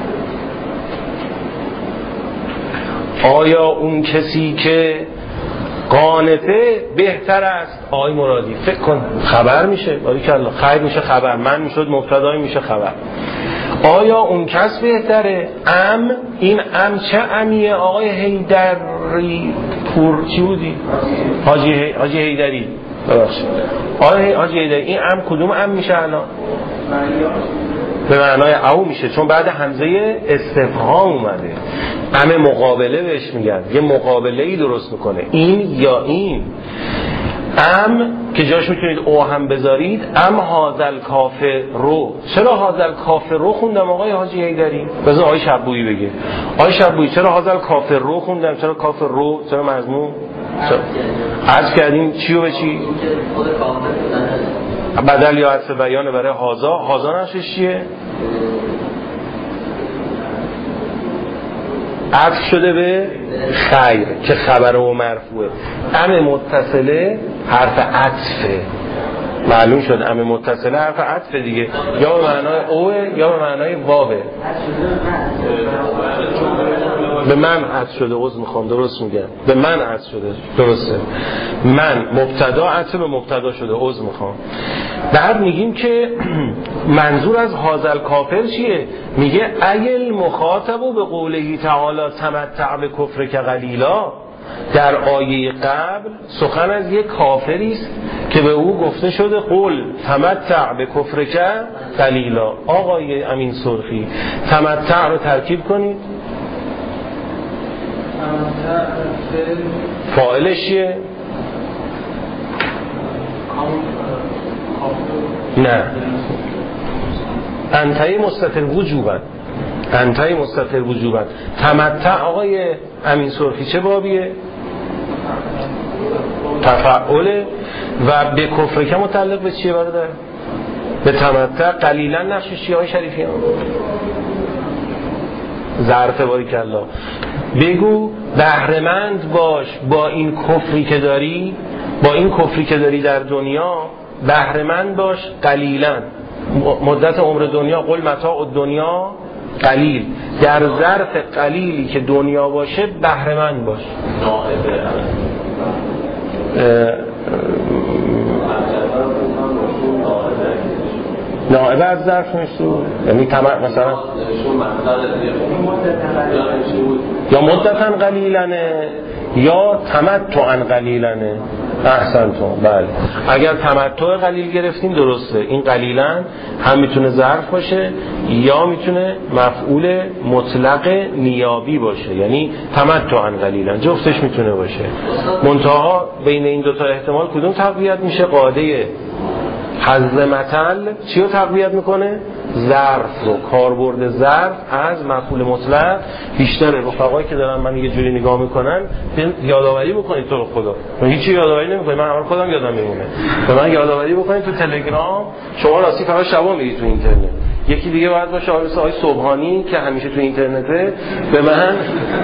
آیا اون کسی که قانته بهتر است؟ آقای مرادی فکر کن خبر میشه، باریکالله خیر میشه خبر، من میشد مبتدای میشه خبر. آیا اون کس بهتره؟ ام این ام چه امیه آقای حیدری پور چی بودی؟ حاجی حاجی حیدری ببخشید آقای حاجی حیدری این ام کدوم ام میشه الان؟ به معنای او میشه چون بعد همزه استفهام اومده. ام مقابله بهش میگن، یه مقابله ای درست میکنه، این یا این. ام که جاش میتونید او هم بذارید ام هاذا الکافر رو. چرا هاذا الکافر رو خوندم آقای حاجی حیدری؟ بذار آقای شبویی بگه. آقای شبویی چرا هاذا الکافر رو خوندم؟ چرا کافر رو؟ چرا مضمون؟ عرض کردیم چی و به چی؟ بدل یا عطف بیان برای هازا. هازا نشش چیه؟ عطف شده به خیر که خبر و مرفوعه. ام متصله حرف عطفه، معلوم شد ام متصله حرف عطفه دیگه، یا به معنای اوه یا به معنای واوه. به من عطف شده، عذر میخوام درست میگم، به من عطف شده درسته، من مبتدا عطف به مبتدا شده، عذر میخوام. بعد میگیم که منظور از هاذا الکافر چیه؟ میگه ایل مخاطبو به قوله تعالی تمتع به کفر که قلیلا. در آیه قبل سخن از یک کافری است که به او گفته شده قل تمتع به کفر که قلیلا. آقای امین سرخی تمتع رو ترکیب کنید. فاعلش چیه؟ نه انتهی مستتر وجوبن، انتهی مستتر وجوبن. تمتع آقای امین سرخی چه بابیه؟ تفعله. و به کفر که متعلق به چیه برادر؟ به تمتع. قلیلا نقشش چیه های شریفی هم؟ ظرف باریکالله. بگو بهره‌مند باش با این کفری که داری، با این کفری که داری در دنیا بهره‌مند باش قلیلا. مدت عمر دنیا قل متاع الدنیا قلیل، در ظرف قلیلی که دنیا باشه بهره‌مند باش. نائبه از ظرف میشو، یعنی تمام مثلا یا مدتن قلیلنه یا تمتعن قلیلنه. احسنتون. بله اگر تمتع قلیل گرفتیم درسته، این قلیلا هم میتونه ظرف باشه یا میتونه مفعول مطلق نیابی باشه، یعنی تمتعا قلیلا جفتش میتونه باشه. منتها بین این دوتا احتمال کدوم تقویت میشه؟ قاعده حذف متل چی رو تقویت میکنه؟ ظرف رو. کاربرد ظرف از مفعول مطلق بیشتره. رفقایی که دارن من یه جوری نگاه میکنن یادآوری بکنید تو رو خدا، من هیچی یادآوری نمیکنم، من همه خودم یادم میمونه. به من یادآوری بکنید تو تلگرام، شما راستی فقط شبا میگید تو اینترنت. یکی دیگه باید باشه آقای صبحانی که همیشه تو اینترنته به من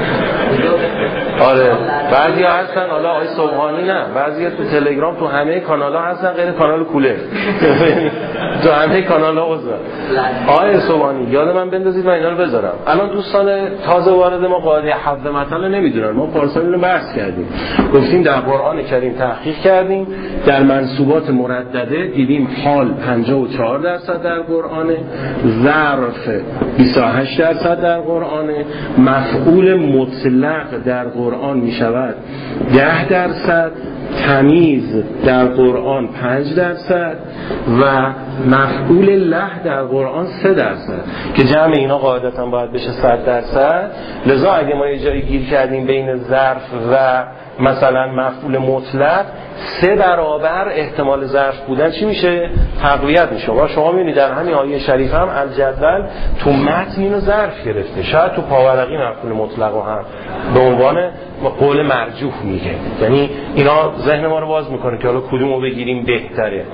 آره بعضی ها هستن، حالا آقای صبحانی نه، بعضی ها تو تلگرام تو همه کانال ها هستن غیر کانال کوله تو همه کانال ها عضو. آقای صبحانی یاد من بندازید من اینا رو بذارم. الان دوستان تازه وارد ما قاعده حذف متن نمیدونن، ما پارسال اینو بحث کردیم، گفتیم در قرآن کریم تحقیق کردیم، در منصوبات مردده دیدیم حال پنجاه و چهار درصد در قرآن، ظرف بیست و هشت درصد در قرآن، مفعول مطلق در قرآن می شود ده درصد، تمیز در قرآن پنج درصد و مفعول له در قرآن سه درصد که جمع اینا قاعدتا باید بشه صد درصد. لذا اگه ما یه جایی گیر کردیم بین ظرف و مثلا مفعول مطلق، سه برابر احتمال ظرف بودن چی میشه؟ تقویت میشه. و شما میبینید در همین آیه شریف هم الجدول تو متن اینو ظرف گرفته، شاید تو پاورقی مفعول مطلق رو هم به عنوان قول مرجوح میگه. یعنی اینا ذهن ما رو باز میکنه که حالا کدوم رو بگیریم بهتره. یه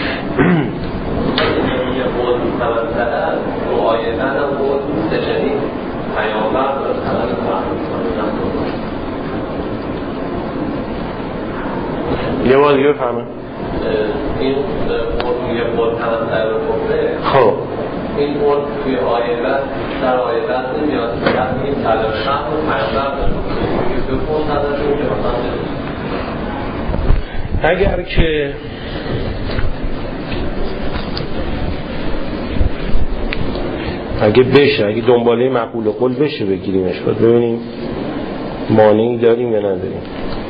قول متوسط تو آیه بعد هم قول سجدی پیامبر داره خبر یه بار دیگه بفهمه این قول یه قول تمثل رو خب این قول توی آیه بعد در آیه بعد نمیاد وقتی این تلاش شخص رو پیامبر داره که دو قول نداشتیم که مثلا اگر که اگه بشه، اگه دنباله مقبول قول بشه بگیریمش، باید ببینیم مانعی داریم یا نداریم.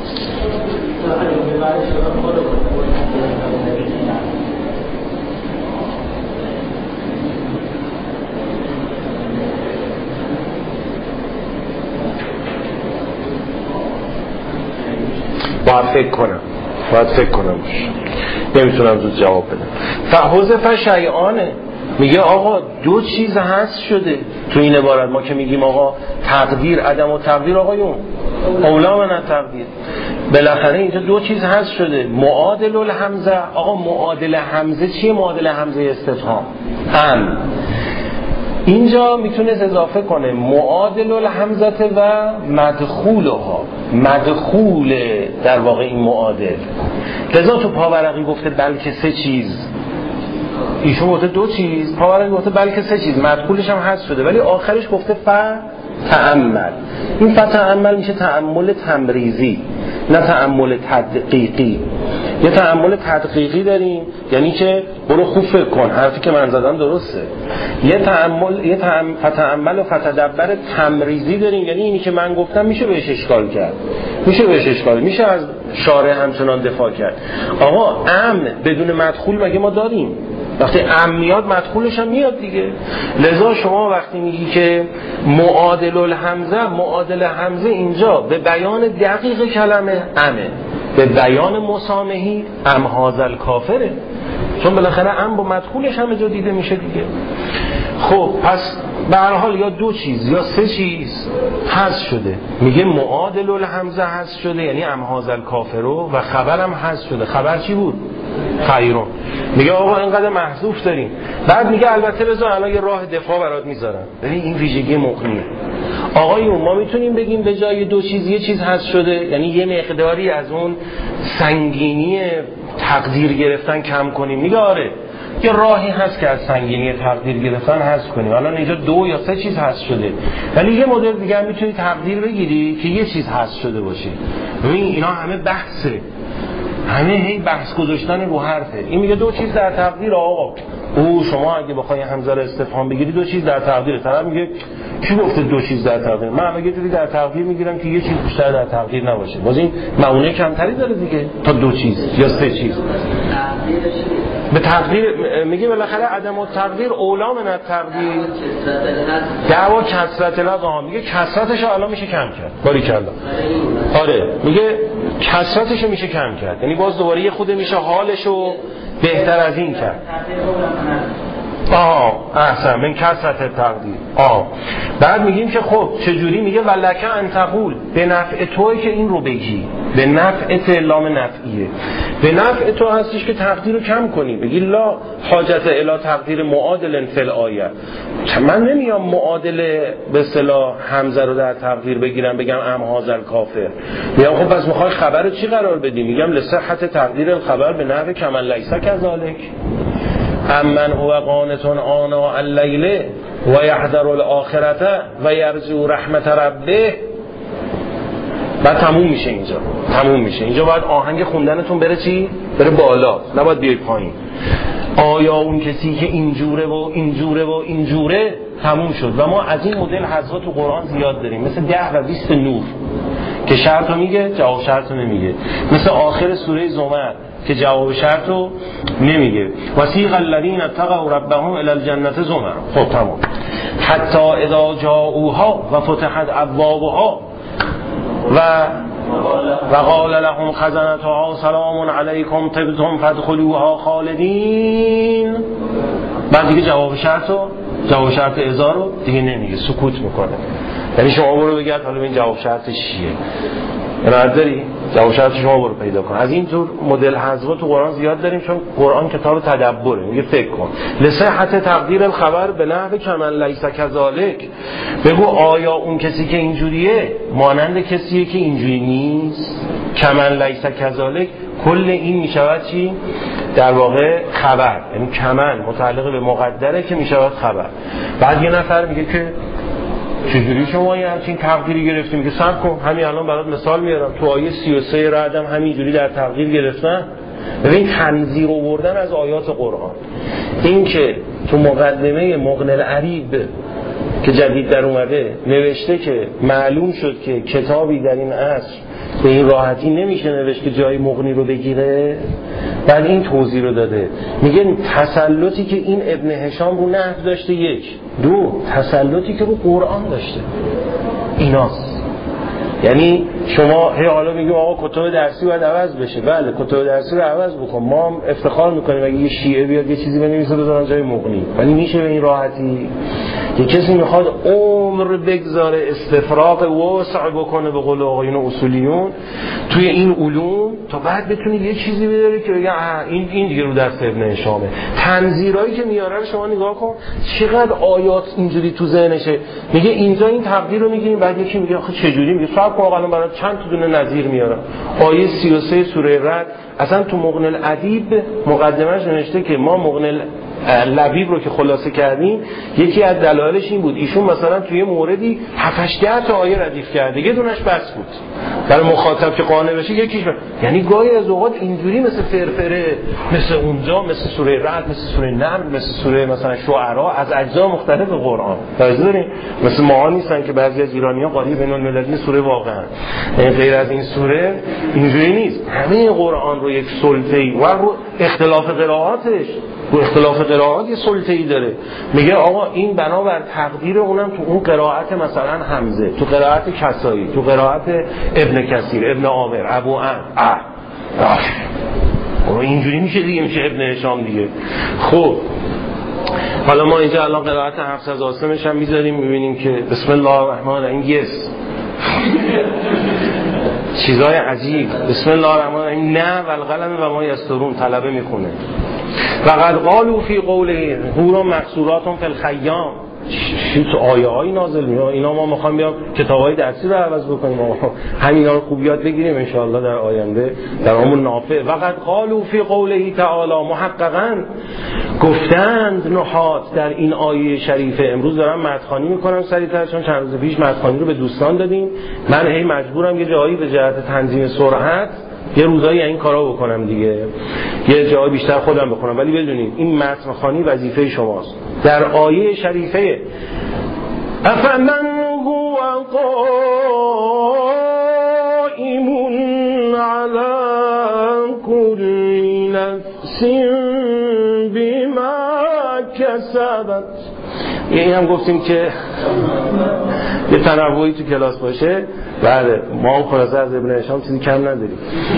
باید فکر کنم باید فکر کنم نمیتونم زود جواب بدم. فحوزف شیعانه میگه آقا دو چیز هست شده تو این عبارت. ما که میگیم آقا تقدیر عدم و تقدیر، آقایون اولا من تقدیر، بالاخره اینجا دو چیز هست شده. معادل الحمزه، آقا معادل حمزه چیه؟ معادل حمزه استفهام ام اینجا میتونه اضافه کنه معادل الحمزه و مدخولها، مدخول در واقع این معادل. لذا تو پاورقی گفته بلکه سه چیز، ایشون گفته دو چیز، پاورقی گفته بلکه سه چیز، مدخولش هم هست شده، ولی آخرش گفته ف تأمل. این ف تأمل میشه تأمل تمریزی نه تأمل تدقیقی. یه تأمل تدقیقی داریم یعنی که برو خوب فکر کن، حرفی که من زدم درسته. یه تأمل یه تأمل و فتدبر تمریزی داریم یعنی اینی که من گفتم میشه بهش اشکال کرد، میشه بهش اشکال، میشه از شارع همچنان دفاع کرد. آقا ام بدون مدخول مگه ما داریم؟ وقتی ام میاد مدخولش هم میاد دیگه. لذا شما وقتی میگی که معادل الحمزه، معادل حمزه اینجا به بیان دقیق کلمه امه، به بیان مسامحی ام هازل کافره، چون بالاخره ام با مدخولش همه جا دیده میشه دیگه. خب پس به هر حال یا دو چیز یا سه چیز هست شده. میگه معادل الحمزه هست شده یعنی ام هازل کافرو و خبرم هست شده. خبر چی بود؟ خیرون. میگه آقا اینقدر محذوف داریم، بعد میگه البته بذار الان یه راه دفاع برات میذارم. ببین این ویژگی مقنیه. آقایون ما میتونیم بگیم به جای دو چیز یه چیز هست شده، یعنی یه مقداری از اون سنگینی تقدیر گرفتن کم کنیم. میگه آره یه راهی هست که از سنگینی تقدیر گرفتن هست کنیم. الان اینجا دو یا سه چیز هست شده، ولی یه مدل دیگه هم میتونی تقدیر بگیری که یه چیز هست شده باشه. ببین اینا همه بحثه، همه هی بحث گذاشتن رو حرفه. این میگه دو چیز در تقدیر آقا او شما اگه بخوای همزه رو استفهام بگیری دو چیز در تقدیر، طرف میگه کی گفته دو چیز در تقدیر؟ من اگه جوری در تقدیر میگیرم که یه چیز بیشتر در تقدیر نباشه، باز این معونه کمتری داره دیگه تا دو چیز یا سه چیز. به تقدیر میگه بالاخره عدم التقدیر اولا من التقدیر. دعوا کثرت لفظ میگه کثرتش الان میشه کم کرد. باریکلا. آره میگه کثرتش میشه کم کرد، یعنی باز دوباره یه خود میشه حالشو بهتر از این کرد. آه احسن من کثرت تقدیر. آه بعد میگیم که خب چجوری؟ میگه ولکه ان تقول به نفع توی که این رو بگی، به نفع لام نفعیه، به نفع تو هستیش که تقدیر رو کم کنی، بگی لا حاجت الی تقدیر معادل فی الآیه. من نمیام معادل به اصطلاح حمزه رو در تقدیر بگیرم بگم ام هاذا الکافر، میگم خب پس میخوای خبر چی قرار بدی؟ میگم لصحت تقدیر الخبر به نحو کمن لیس کذالک امن هو قانت آناء اللیل و یحذر الاخرة و یرجو رحمت ربه. بعد تموم میشه اینجا، تموم میشه اینجا. باید آهنگ خوندنتون بره چی؟ بره بالا، نباید بیای پایین. آیا اون کسی که اینجوره و اینجوره و اینجوره تموم شد. و ما از این مدل حذفا تو قرآن زیاد داریم، مثل ده و بیست نور که شرط رو میگه جواب شرط رو نمیگه، مثل آخر سوره زمر که جواب شرط رو نمیگه. وسیق الذین اتقوا ربهم الی الجنة زمر. خب تمام. حتی اذا جاءوها و فتحت ابوابها و و قال لهم خزنتها سلام علیکم طبتم فادخلوها خالدین. بعد دیگه جواب شرط رو جواب شرط اذا رو دیگه نمیگه، سکوت میکنه. یعنی شما برو بگید حالا این جواب شرطش چیه، رد داری جواب شرط شما برو پیدا کن. از این طور مدل حذفا تو قرآن زیاد داریم، چون قرآن کتاب تدبره، میگه فکر کن. لصحت تقدیر الخبر به نحو کمن لیس کذالک. بگو آیا اون کسی که اینجوریه مانند کسیه که اینجوری نیست؟ کمن لیس کذالک کل این میشود چی؟ در واقع خبر، یعنی کمن متعلق به مقدره که میشود خبر. بعد یه نفر میگه که چجوری شما یه همچین تقدیری گرفتیم؟ میگه صبر کن همین الان برات مثال میارم، تو آیه سی و سه رعدم همینجوری در تقدیر گرفتن. ببین تنظیر آوردن از آیات قرآن، این که تو مقدمه مغنی العریب که جدید در اومده نوشته که معلوم شد که کتابی در این عصر به این راحتی نمیشه نوشت که جای مغنی رو بگیره. بعد این توضیح رو داده، میگه تسلطی که این ابن هشام رو نحو داشته، یک. دو، تسلطی که رو قرآن داشته، ایناست. یعنی شما هی حالا میگیم آقا کتاب درسی باید عوض بشه. بله کتاب درسی رو عوض بکن، ما هم افتخار میکنیم اگه یه شیعه بیاد یه چیزی بنویسه بذارن جای مغنی، ولی میشه به این راحتی؟ یه کسی میخواد عمر بگذاره استفراغ وسع بکنه به قول آقایون اصولیون توی این علوم تا بعد بتونی یه چیزی بذاری که بگه این این دیگه رو دست ابن هشامه. تنظیرایی که میارن شما نگاه کن چقدر آیات اینجوری تو ذهنشه. میگه اینجا این تقدیر رو میگیم، بعد یکی میگه آخه چه جوری؟ میگه صاحب الان برای چند تا دونه نظیر میارم. آیه سی و سه سوره رعد اصلا تو مغنی الادیب مقدمهش نوشته که ما مغنی لبیب رو که خلاصه کردیم یکی از دلایلش این بود ایشون مثلا توی موردی هفت هشت تا آیه ردیف کرده، یه دونش بس بود برای مخاطب که قانع بشه یکیش بر. یعنی گاهی از اوقات اینجوری مثل فرفره، مثل اونجا، مثل سوره رعد، مثل سوره نمل، مثل سوره مثلا شعرا، از اجزا مختلف قرآن توجه دارین. مثل ما نیستن که بعضی از ایرانی‌ها قاری بین المللی سوره واقعا، این غیر از این سوره اینجوری نیست. همه قرآن رو یک سلطه‌ای و رو اختلاف قرائاتش و اختلاف قرائات یه سلطه‌ای داره. میگه آقا این بنابر تقدیر اونم تو اون قرائت مثلا حمزه، تو قرائت کسایی، تو قرائت ابن کثیر، ابن عامر، ابو عمرو، اه اه اینجوری میشه دیگه، میشه ابن هشام دیگه. خب حالا ما اینجا الان قرائت حفص از عاصمش هم میذاریم، میبینیم که بسم الله الرحمن الرحیم یس چیزای عجیب. بسم الله الرحمن الرحیم نه والقلم و ما یسطرون طلبه میخونه. و قد قالوا فی قوله هورا مقصوراتون فی الخیام. تو آیه های نازل میاد اینا ما میخوایم بیام کتابای درسی رو عوض بکنیم، همینا رو خوب یاد بگیریم ان شاء الله در آینده در همون نافع. و قد قالوا فی قوله تعالی محققاً گفتند نحات در این آیه شریفه. امروز دارم مدخوانی میکنم سریعتر چون چند روز پیش مدخوانی رو به دوستان دادیم، من هی مجبورم یه جایی به جهت تنظیم سرعت یه روزایی این کارا بکنم دیگه، یه جای بیشتر خودم بکنم، ولی بدونید این متن خوانی وظیفه شماست. در آیه شریفه افمن هو قائم علی کل نفس بما کسبت، این هم گفتیم که یه تنوعی تو کلاس باشه. بله ما هم خلاصه از ابن هشام چیزی کم نداریم.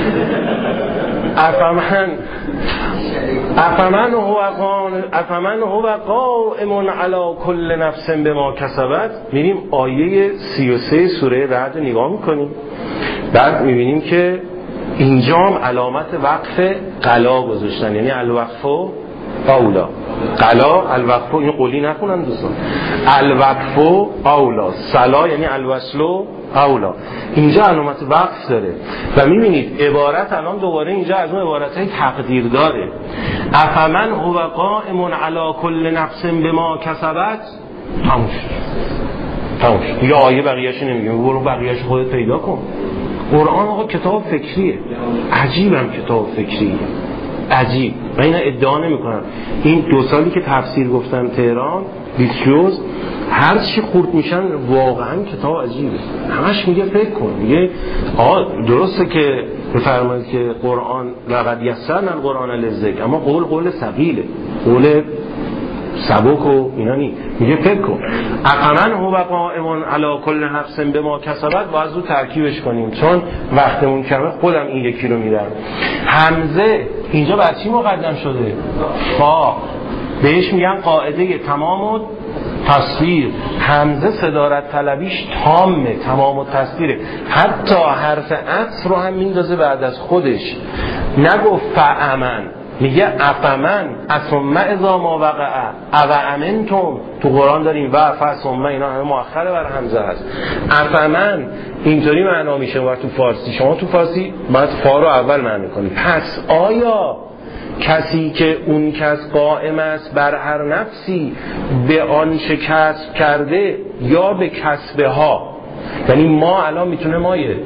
افمن افمن هو قائم افمن هو قائم علی کل نفس بما کسبت. میریم آیه سی و سه سوره رعد نگاه میکنیم، بعد میبینیم که اینجا هم علامت وقف قلا گذاشتن، یعنی الوقف اولا. قلا الوقف، این قولی نخونن دوستان، الوقف اولا، سلا یعنی الوصل اولا. اینجا علامت وقف داره و میبینید عبارت الان دوباره اینجا از اون عبارتهای تقدیر داره. افمن هو قائم علی کل نفس بما کسبت، تموش تموش دیگه، آیه بقیه‌اش نمیگیم، برو بقیه‌اش خودت پیدا کن. قرآن آقا کتاب فکریه، عجیبم کتاب فکریه، عجیب. من اینا ادعا نمی کنم. این دو سالی که تفسیر گفتم تهران بیست جز، هر چی خورد میشن واقعا کتاب عجیبه. همش میگه فکر کن، میگه آقا درسته که بفرمایید که قرآن لقد یسرنا القرآن للذکر، اما قول قول ثقیله، قول سبک و اینا نی. میگه فکر کن افمن هو قائم علی کل نفس بما کسبت، باید زود ترکیبش کنیم چون وقتمون کمه. خودم این یکی رو میدم. حمزه اینجا بر چی مقدم شده؟ فا. بهش میگن قاعده تمام تصویر. حمزه صدارت طلبیش تامه، تمام و تصویره، حتی حرف عطف رو هم میندازه بعد از خودش. نگو فامن، میگه افمن ثم اذا ما وقع او امنتم. تو قرآن داریم و ف ثم اینا همه مؤخره بر حمزه هست. افمن اینطوری معنا میشه و تو فارسی، شما تو فارسی باید فا رو اول معنی کنی. پس آیا کسی که اون کس قائم است بر هر نفسی به آنچه کسب کرده یا به کسبه ها، یعنی ما الان میتونه مایه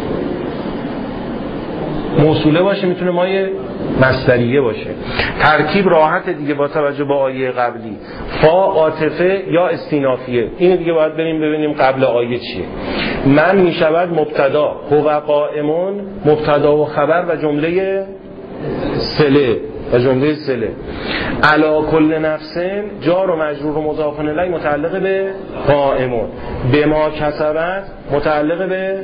موصوله باشه، میتونه مایه مصدریه باشه. ترکیب راحت دیگه با توجه به آیه قبلی. فا عاطفه یا استینافیه. اینو دیگه باید بریم ببینیم قبل آیه چیه. من میشود مبتدا، هو قائمون مبتدا و خبر و جمله صله و جمله صله. علا کل نفسن جار و مجرور و مضاف الیه متعلق به قائمون. بما کسبت متعلق به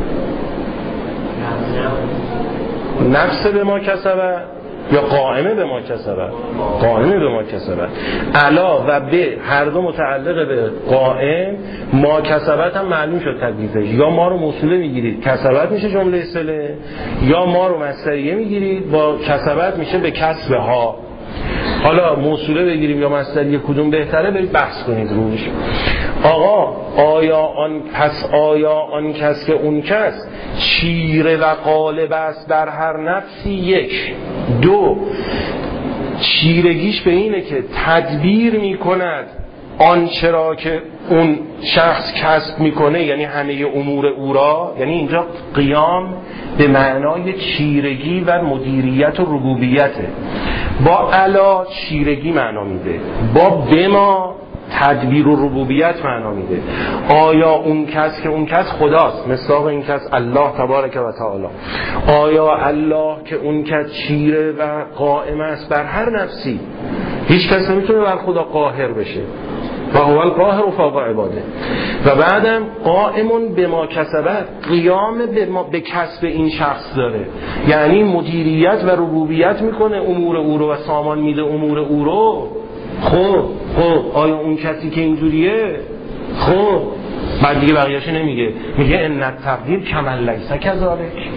نفس به ما کسبه یا قائمه به ما کسبه، قائمه به ما کسبه. علا و به هر دو متعلق به قائم. ما کسبت هم معلوم شد تکلیفش، یا ما رو موصوله میگیرید کسبت میشه جمله صله، یا ما رو مصدریه میگیرید با کسبت میشه به کسب ها. حالا موصوله بگیریم یا مصدریه کدوم بهتره برید بحث کنید روش. آقا آیا آن پس آیا آن کس که اون کس چیره و غالب است در هر نفسی؟ یک. دو، چیرگیش به اینه که تدبیر میکند آنچه را که اون شخص کسب میکنه، یعنی همه امور او را. یعنی اینجا قیام به معنای چیرگی و مدیریت و ربوبیته. با علا چیرگی معنا میده، با بما تدبیر و ربوبیت معنا میده. آیا اون کس که اون کس خداست، مصداق این کس الله تبارک و تعالی. آیا الله که اون کس چیره و قائم است بر هر نفسی؟ هیچ کس نمیتونه بر خدا قاهر بشه و هو القاهر فوق عباده. و بعدم قائمون به ما کسبت، قیام به, ما به کسب این شخص داره، یعنی مدیریت و ربوبیت میکنه امور او رو و سامان میده امور او رو. خب خب آیا اون کسی که اینجوریه؟ خب بعد دیگه بقیه‌اش نمیگه، میگه ان التقدیر کمن لیس کذالک،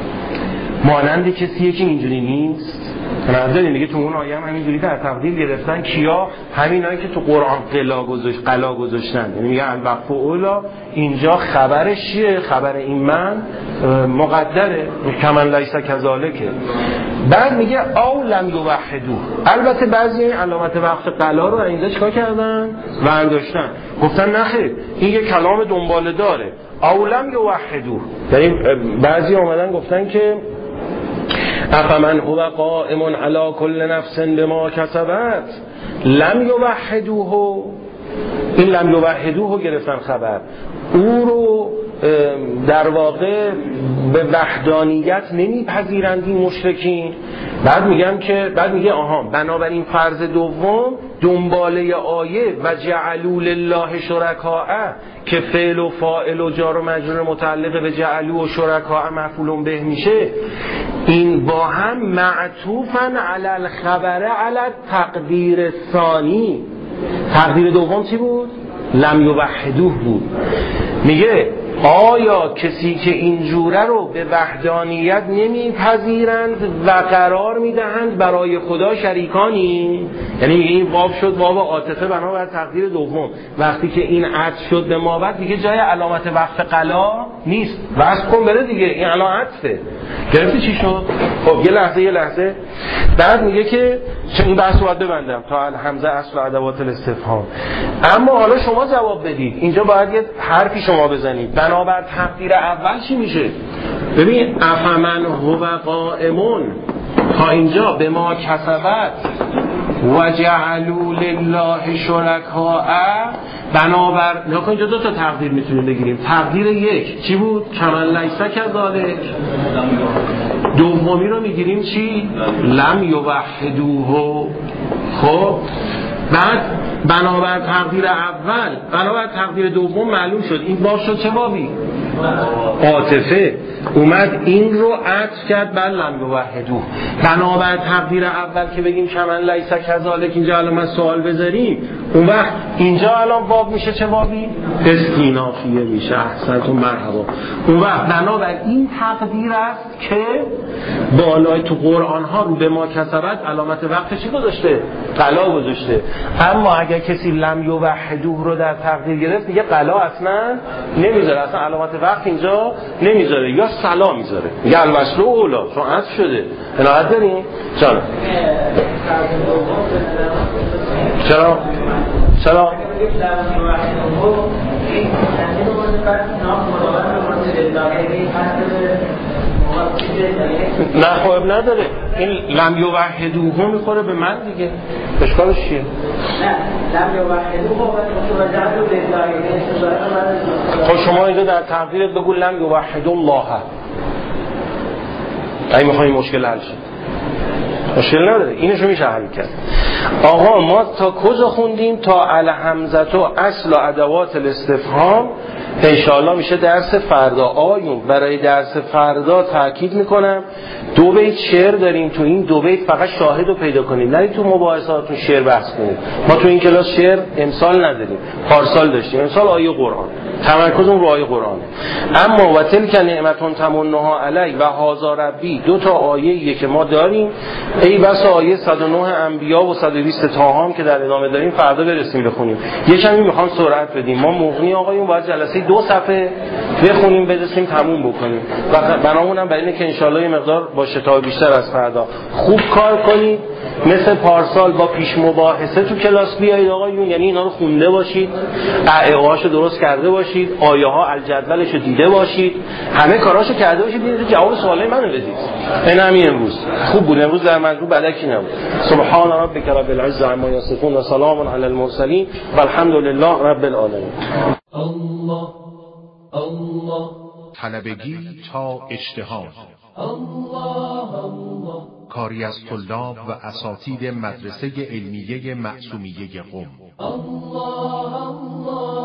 مانند کسیه که اینجوری نیست. نظر دیگه تو اون آیه هم همینجوری در تقدیر گرفتن. کیا؟ همینایی که تو قرآن قلا گذاشت قلا گذاشتن، یعنی میگه الوقف اولا. اینجا خبرش چیه؟ خبر این من مقدره کمن لیس کذالکه. بعد میگه او لم یوحدو. البته بعضی این علامت وقف قلا رو اینجا چیکار کردن؟ برداشتن، گفتن نخیر این یه کلام دنباله داره. او لم یوحدو، یعنی بعضی اومدن گفتن که افمن هو قائم علی کل نفس بما کسبت لم یوحدوه، این لم یوحدوه گرفتن خبر، او رو در واقع به وحدانیت نمیپذیرند این مشرکین. بعد میگم که بعد میگه آها بنابراین فرض دوم دنباله آیه و جعلوا لله شرکاء که فعل و فاعل و جار و مجرور متعلق به جعلوا و شرکاء مفعول به میشه، این با هم معطوفن علی الخبر علی تقدیر الثانی. تقدیر دوم چی بود؟ لم یوحدوه بود. میگه آیا کسی که این جوره رو به وحدانیت نمیپذیرند و قرار میدهند برای خدا شریکانی، یعنی این واو شد واو عاطفه بنابر تقدیر دوم، وقتی که این عطف شد به ما بعد دیگه جای علامت وقف قلا نیست، وصف کن بره دیگه، این الان عطفه. گرفتی چی شد؟ خب یه لحظه یه لحظه بعد میگه که چه این بحث رو باید ببندم تا همزه اصل ادوات الاستفهام. اما حالا شما جواب بدید، اینجا باید یه حرفی شما بزنید. بنابر تقدیر اول چی میشه؟ ببین افمن هو قائمون تا اینجا به ما کسبت و جعلوا لله شرکاء، بنابر نکن اینجا دو تا تقدیر میتونیم بگیریم. تقدیر یک چی بود؟ کمن لیس کذالک. دومی رو میگیریم چی؟ لم یوحدوه. خب بعد بنابر تقدیر اول بنابر تقدیر دوم معلوم شد این باب شد چه بابی؟ عاطفه. اومد این رو عطف کرد بر لم یوحدوه. بنابر تقدیر اول که بگیم کمن لیس کذالک، اینجا الان من سوال بذاریم، اون وقت اینجا الان باب میشه چه بابی؟ استینافیه میشه. احسنتون مرحبا. اون وقت بنابر این تقدیر است که بالای تو قرآن ها رو به ما کسبت علامت وقت چی گذاشته؟ قلا گذاشته. اما اگر کسی لم یوحدوه رو در تقدیر گرفت دیگه قلا اصلا نمیذاره، اصلا علامت وقت اینجا نمیذاره، یا سلام میذاره، میگه الوصل اولا چون عطف شده. عنایت داریم؟ چرا؟ چرا؟ چرا؟ نه خب نداره، این لم یوحدوه میخوره به من دیگه، اشکالش چیه؟ نه لم یوحدوه خب شما اینجا در تقدیرت بگو لم یوحد الله، اگه میخوایی مشکل حل شه. مشکل نداره، اینشو میشه حل کرد. آقا ما تا کجا خوندیم؟ تا الهمزه و اصل و ادوات الاستفهام. انشاءالله میشه درس فردا. آیون برای درس فردا تاکید میکنم دو بیت شعر داریم، تو این دو بیت فقط شاهد رو پیدا کنید، نرید تو مباحثاتون شعر بحث کنید. ما تو این کلاس شعر امسال نداریم، پارسال داشتیم، امسال آیه قرآن، تمرکزمون رو آیه قرآنه. اما و تلک نعمتون تمنها علی و هذا ربی، دو تا آیه‌ای که ما داریم، ای بس آیه صد و نه انبیا و صد و بیست طه هم که در ادامه داریم فردا برسیم بخونیم. یه کمی میخوام سرعت بدیم، ما مغنی آقایون باید جلسه دو صفحه بخونیم برسیم تموم بکنیم و بنامونم برای اینه که انشالله یه مقدار با شتاب بیشتر از فردا خوب کار کنید، مثل پارسال با پیش مباحثه تو کلاس بیایید آقایون، یعنی اینا رو خونده باشید، قاعده‌هاشو درست کرده باشید، آیه ها الجدولشو دیده باشید، همه کاراشو کرده باشید، دیدید جواب سوالای منو بدید. این همین امروز خوب بود، امروز در مجموع بدکی نبود. سبحان ربک رب العزة عما یصفون و سلام علی المرسلین و الحمد لله رب العالمین. الله الله طلبگی تا اجتهاد، الله الله کاری از طلاب و اساتید مدرسه علمیه معصومیه قم. الله الله